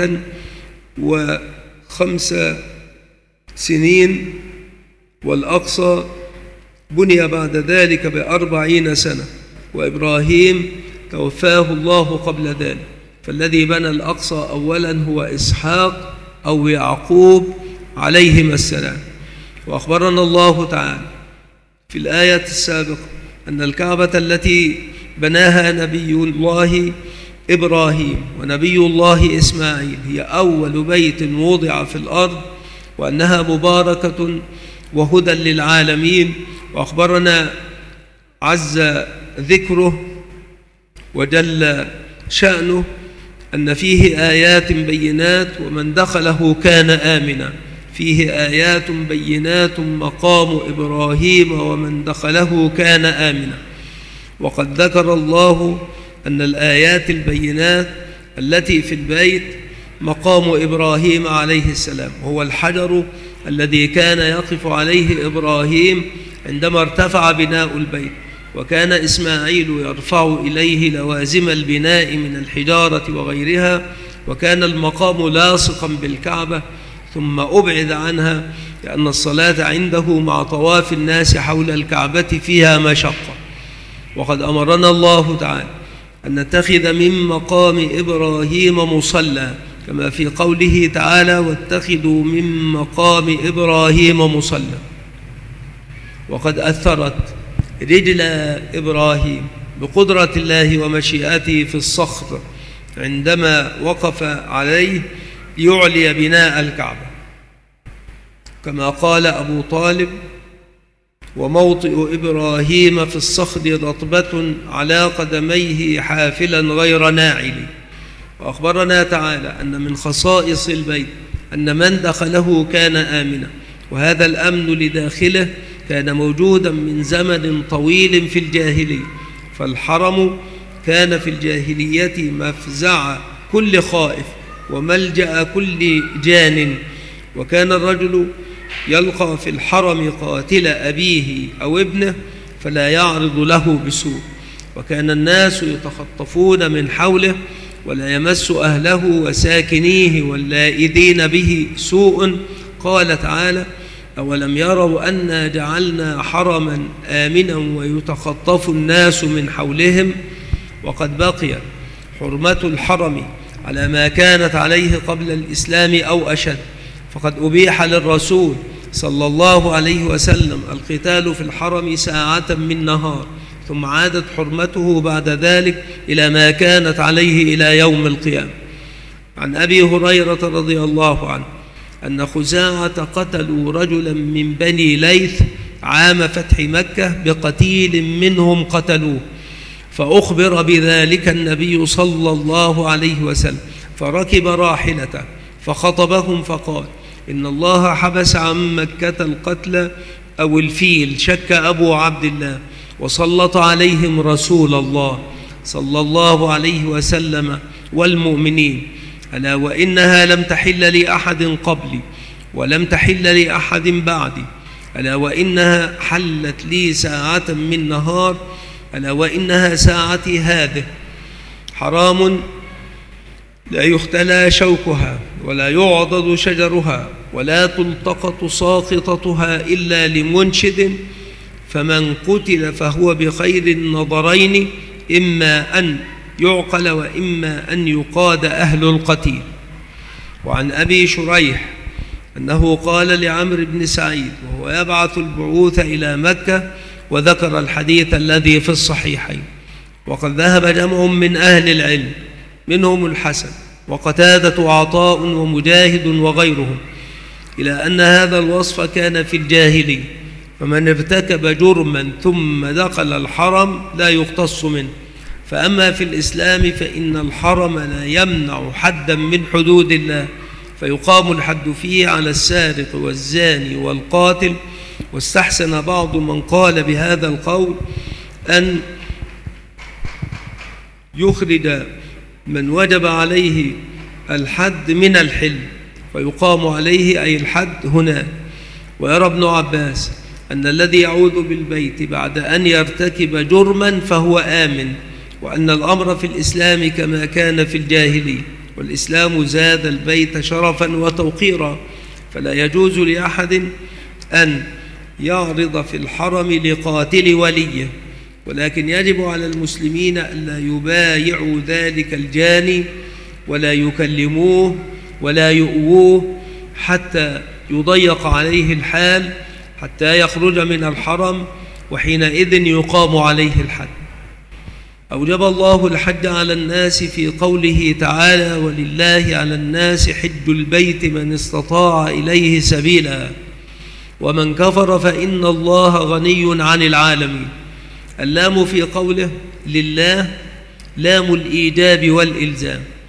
105 سنين، والأقصى بني بعد ذلك ب40 سنة، وإبراهيم توفاه الله قبل ذلك، فالذي بنى الأقصى أولا هو إسحاق أو يعقوب عليهما السلام. وأخبرنا الله تعالى في الآية السابقة أن الكعبة التي بناها نبي الله إبراهيم ونبي الله إسماعيل هي أول بيت وضع في الأرض، وأنها مباركة وهدى للعالمين. وأخبرنا عز ذكره وجل شأنه أن فيه آيات بينات ومن دخله كان آمنا. فيه آيات بينات مقام إبراهيم ومن دخله كان آمنا. وقد ذكر الله أن الآيات البينات التي في البيت مقام إبراهيم عليه السلام، هو الحجر الذي كان يقف عليه إبراهيم عندما ارتفع بناء البيت، وكان إسماعيل يرفع إليه لوازم البناء من الحجارة وغيرها، وكان المقام لاصقا بالكعبة ثم أبعد عنها لأن الصلاة عنده مع طواف الناس حول الكعبة فيها مشقة. وقد أمرنا الله تعالى أن نتخذ من مقام إبراهيم مصلى، كما في قوله تعالى: واتخذوا من مقام إبراهيم مصلى. وقد أثرت رجل إبراهيم بقدرة الله ومشيئته في الصخر عندما وقف عليه يعلي بناء الكعبة، كما قال أبو طالب: وموطئ إبراهيم في الصخر رطبة على قدميه حافلا غير ناعل. وأخبرنا تعالى أن من خصائص البيت أن من دخله كان آمنا، وهذا الأمن لداخله كان موجودا من زمن طويل في الجاهلية، فالحرم كان في الجاهلية مفزع كل خائف وملجأ كل جان، وكان الرجل يلقى في الحرم قاتل أبيه أو ابنه فلا يعرض له بسوء، وكان الناس يتخطفون من حوله ولا يمس أهله وساكنيه واللائذين به سوء. قال تعالى: أولم يروا أنا جعلنا حرما آمنا ويتخطف الناس من حولهم. وقد بقي حرمة الحرم على ما كانت عليه قبل الإسلام أو أشد، فقد أبيح للرسول صلى الله عليه وسلم القتال في الحرم ساعة من نهار، ثم عادت حرمته بعد ذلك إلى ما كانت عليه إلى يوم القيامة. عن أبي هريرة رضي الله عنه أن خزاعة قتلوا رجلا من بني ليث عام فتح مكة بقتيل منهم قتلوه، فأخبر بذلك النبي صلى الله عليه وسلم، فركب راحلته فخطبهم فقال: إن الله حبس عن مكة القتل أو الفيل، شك أبو عبد الله، وسلط عليهم رسول الله صلى الله عليه وسلم والمؤمنين، ألا وإنها لم تحل لأحد قبلي ولم تحل لأحد بعدي، ألا وإنها حلت لي ساعة من نهار، ألا وإنها ساعتي هذه، حرام لا يختلى شوكها ولا يعضد شجرها ولا تلتقط ساقطتها إلا لمنشد، فمن قتل فهو بخير النظرين، إما أن يعقل وإما أن يقاد أهل القتيل. وعن أبي شريح أنه قال لعمرو بن سعيد وهو يبعث البعوث إلى مكة، وذكر الحديث الذي في الصحيحين. وقد ذهب جمع من أهل العلم منهم الحسن وقتادة وعطاء ومجاهد وغيرهم إلى أن هذا الوصف كان في الجاهلية، فمن ارتكب جرما ثم دخل الحرم لا يقتص منه. فأما في الإسلام فإن الحرم لا يمنع حدا من حدود الله، فيقام الحد فيه على السارق والزاني والقاتل. واستحسن بعض من قال بهذا القول أن يخرج من وجب عليه الحد من الحل فيقام عليه أي الحد هنا. ويرى ابن عباس أن الذي يعود بالبيت بعد أن يرتكب جرما فهو آمن، وأن الأمر في الإسلام كما كان في الجاهلية، والإسلام زاد البيت شرفا وتوقيرا، فلا يجوز لأحد أن يعرض في الحرم لقاتل وليه، ولكن يجب على المسلمين ألا يبايعوا ذلك الجاني ولا يكلموه ولا يؤووه حتى يضيق عليه الحال حتى يخرج من الحرم، وحينئذ يقام عليه الحد. أوجب الله الحج على الناس في قوله تعالى: ولله على الناس حج البيت من استطاع إليه سبيلا، ومن كفر فإن الله غني عن العالمين. اللام في قوله لله لام الإيجاب والإلزام،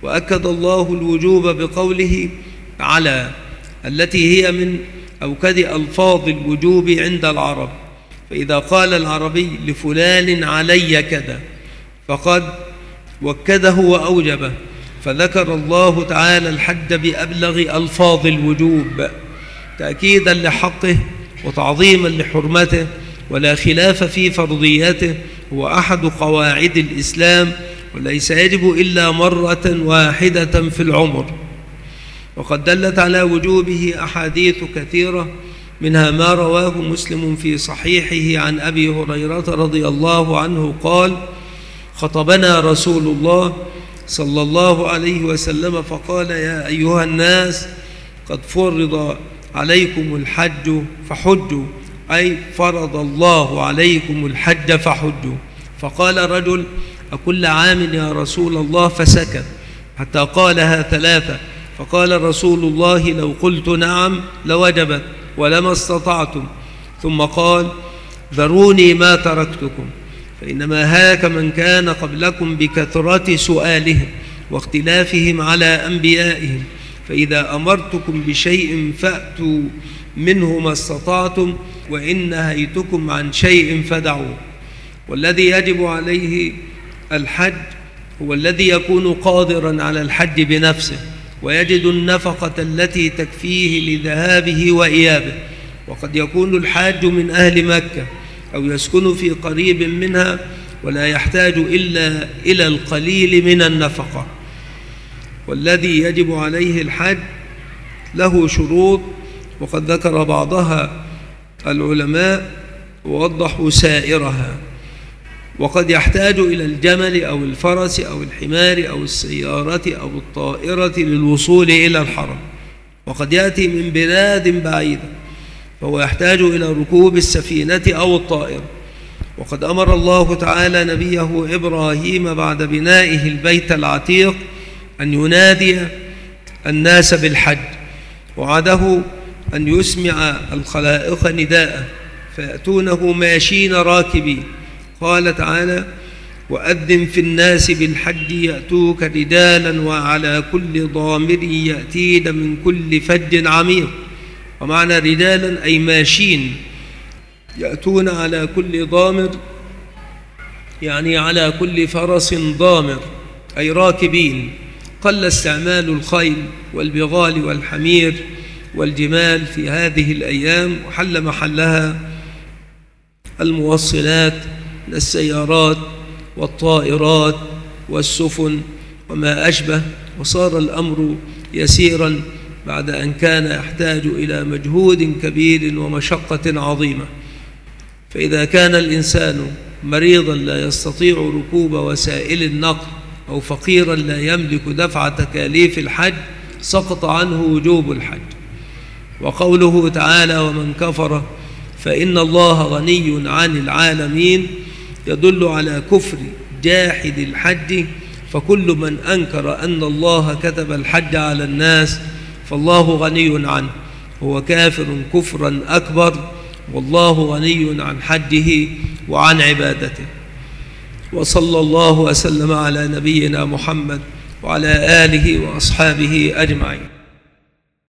وأكد الله الوجوب بقوله على، التي هي من أوكد ألفاظ الوجوب عند العرب. فإذا قال العربي لفلان علي كذا فقد وكده وأوجبه، فذكر الله تعالى الحج بأبلغ ألفاظ الوجوب تأكيدا لحقه وتعظيما لحرمته، ولا خلاف في فرضيته، هو أحد قواعد الإسلام، وليس يجب إلا مرة واحدة في العمر. وقد دلت على وجوبه أحاديث كثيرة، منها ما رواه مسلم في صحيحه عن أبي هريرة رضي الله عنه قال: خطبنا رسول الله صلى الله عليه وسلم فقال: يا أيها الناس قد فرض عليكم الحج فحجوا، أي فرض الله عليكم الحج فحجوا. فقال رجل: أكل عام يا رسول الله؟ فسكت حتى قالها ثلاثة، فقال رسول الله: لو قلت نعم لوجبت ولما استطعتم. ثم قال: ذروني ما تركتكم، فإنما هاك من كان قبلكم بكثرة سؤالهم واختلافهم على أنبيائهم، فإذا أمرتكم بشيء فأتوا منه ما استطعتم، وإن نهيتكم عن شيء فدعوه. والذي يجب عليه الحج هو الذي يكون قادرا على الحج بنفسه ويجد النفقة التي تكفيه لذهابه وإيابه. وقد يكون الحاج من أهل مكة أو يسكن في قريب منها ولا يحتاج إلا إلى القليل من النفقة. والذي يجب عليه الحج له شروط، وقد ذكر بعضها العلماء ووضحوا سائرها. وقد يحتاج إلى الجمل أو الفرس أو الحمار أو السيارة أو الطائرة للوصول إلى الحرم، وقد يأتي من بلاد بعيدة فهو يحتاج إلى ركوب السفينة أو الطائرة. وقد أمر الله تعالى نبيه إبراهيم بعد بنائه البيت العتيق أن ينادي الناس بالحج، وعده أن يسمع الخلائق نداءه فيأتونه ماشين راكبين. قال تعالى: وأذن في الناس بالحج يأتوك رجالا وعلى كل ضامر يأتين من كل فج عميق. ومعنى رجالا أي ماشين، يأتون على كل ضامر يعني على كل فرس ضامر أي راكبين. قل استعمال الخيل والبغال والحمير والجمال في هذه الأيام، وحل محلها الموصلات من السيارات والطائرات والسفن وما أشبه، وصار الأمر يسيرا بعد أن كان يحتاج إلى مجهود كبير ومشقة عظيمة. فإذا كان الإنسان مريضا لا يستطيع ركوب وسائل النقل أو فقيرا لا يملك دفع تكاليف الحج سقط عنه وجوب الحج. وقوله تعالى: ومن كفر فإن الله غني عن العالمين، يدل على كفر جاحد الحج. فكل من أنكر أن الله كتب الحج على الناس فالله غني عنه، هو كافر كفرا أكبر، والله غني عن حجه وعن عبادته. وصلى الله وسلم على نبينا محمد وعلى آله وأصحابه أجمعين.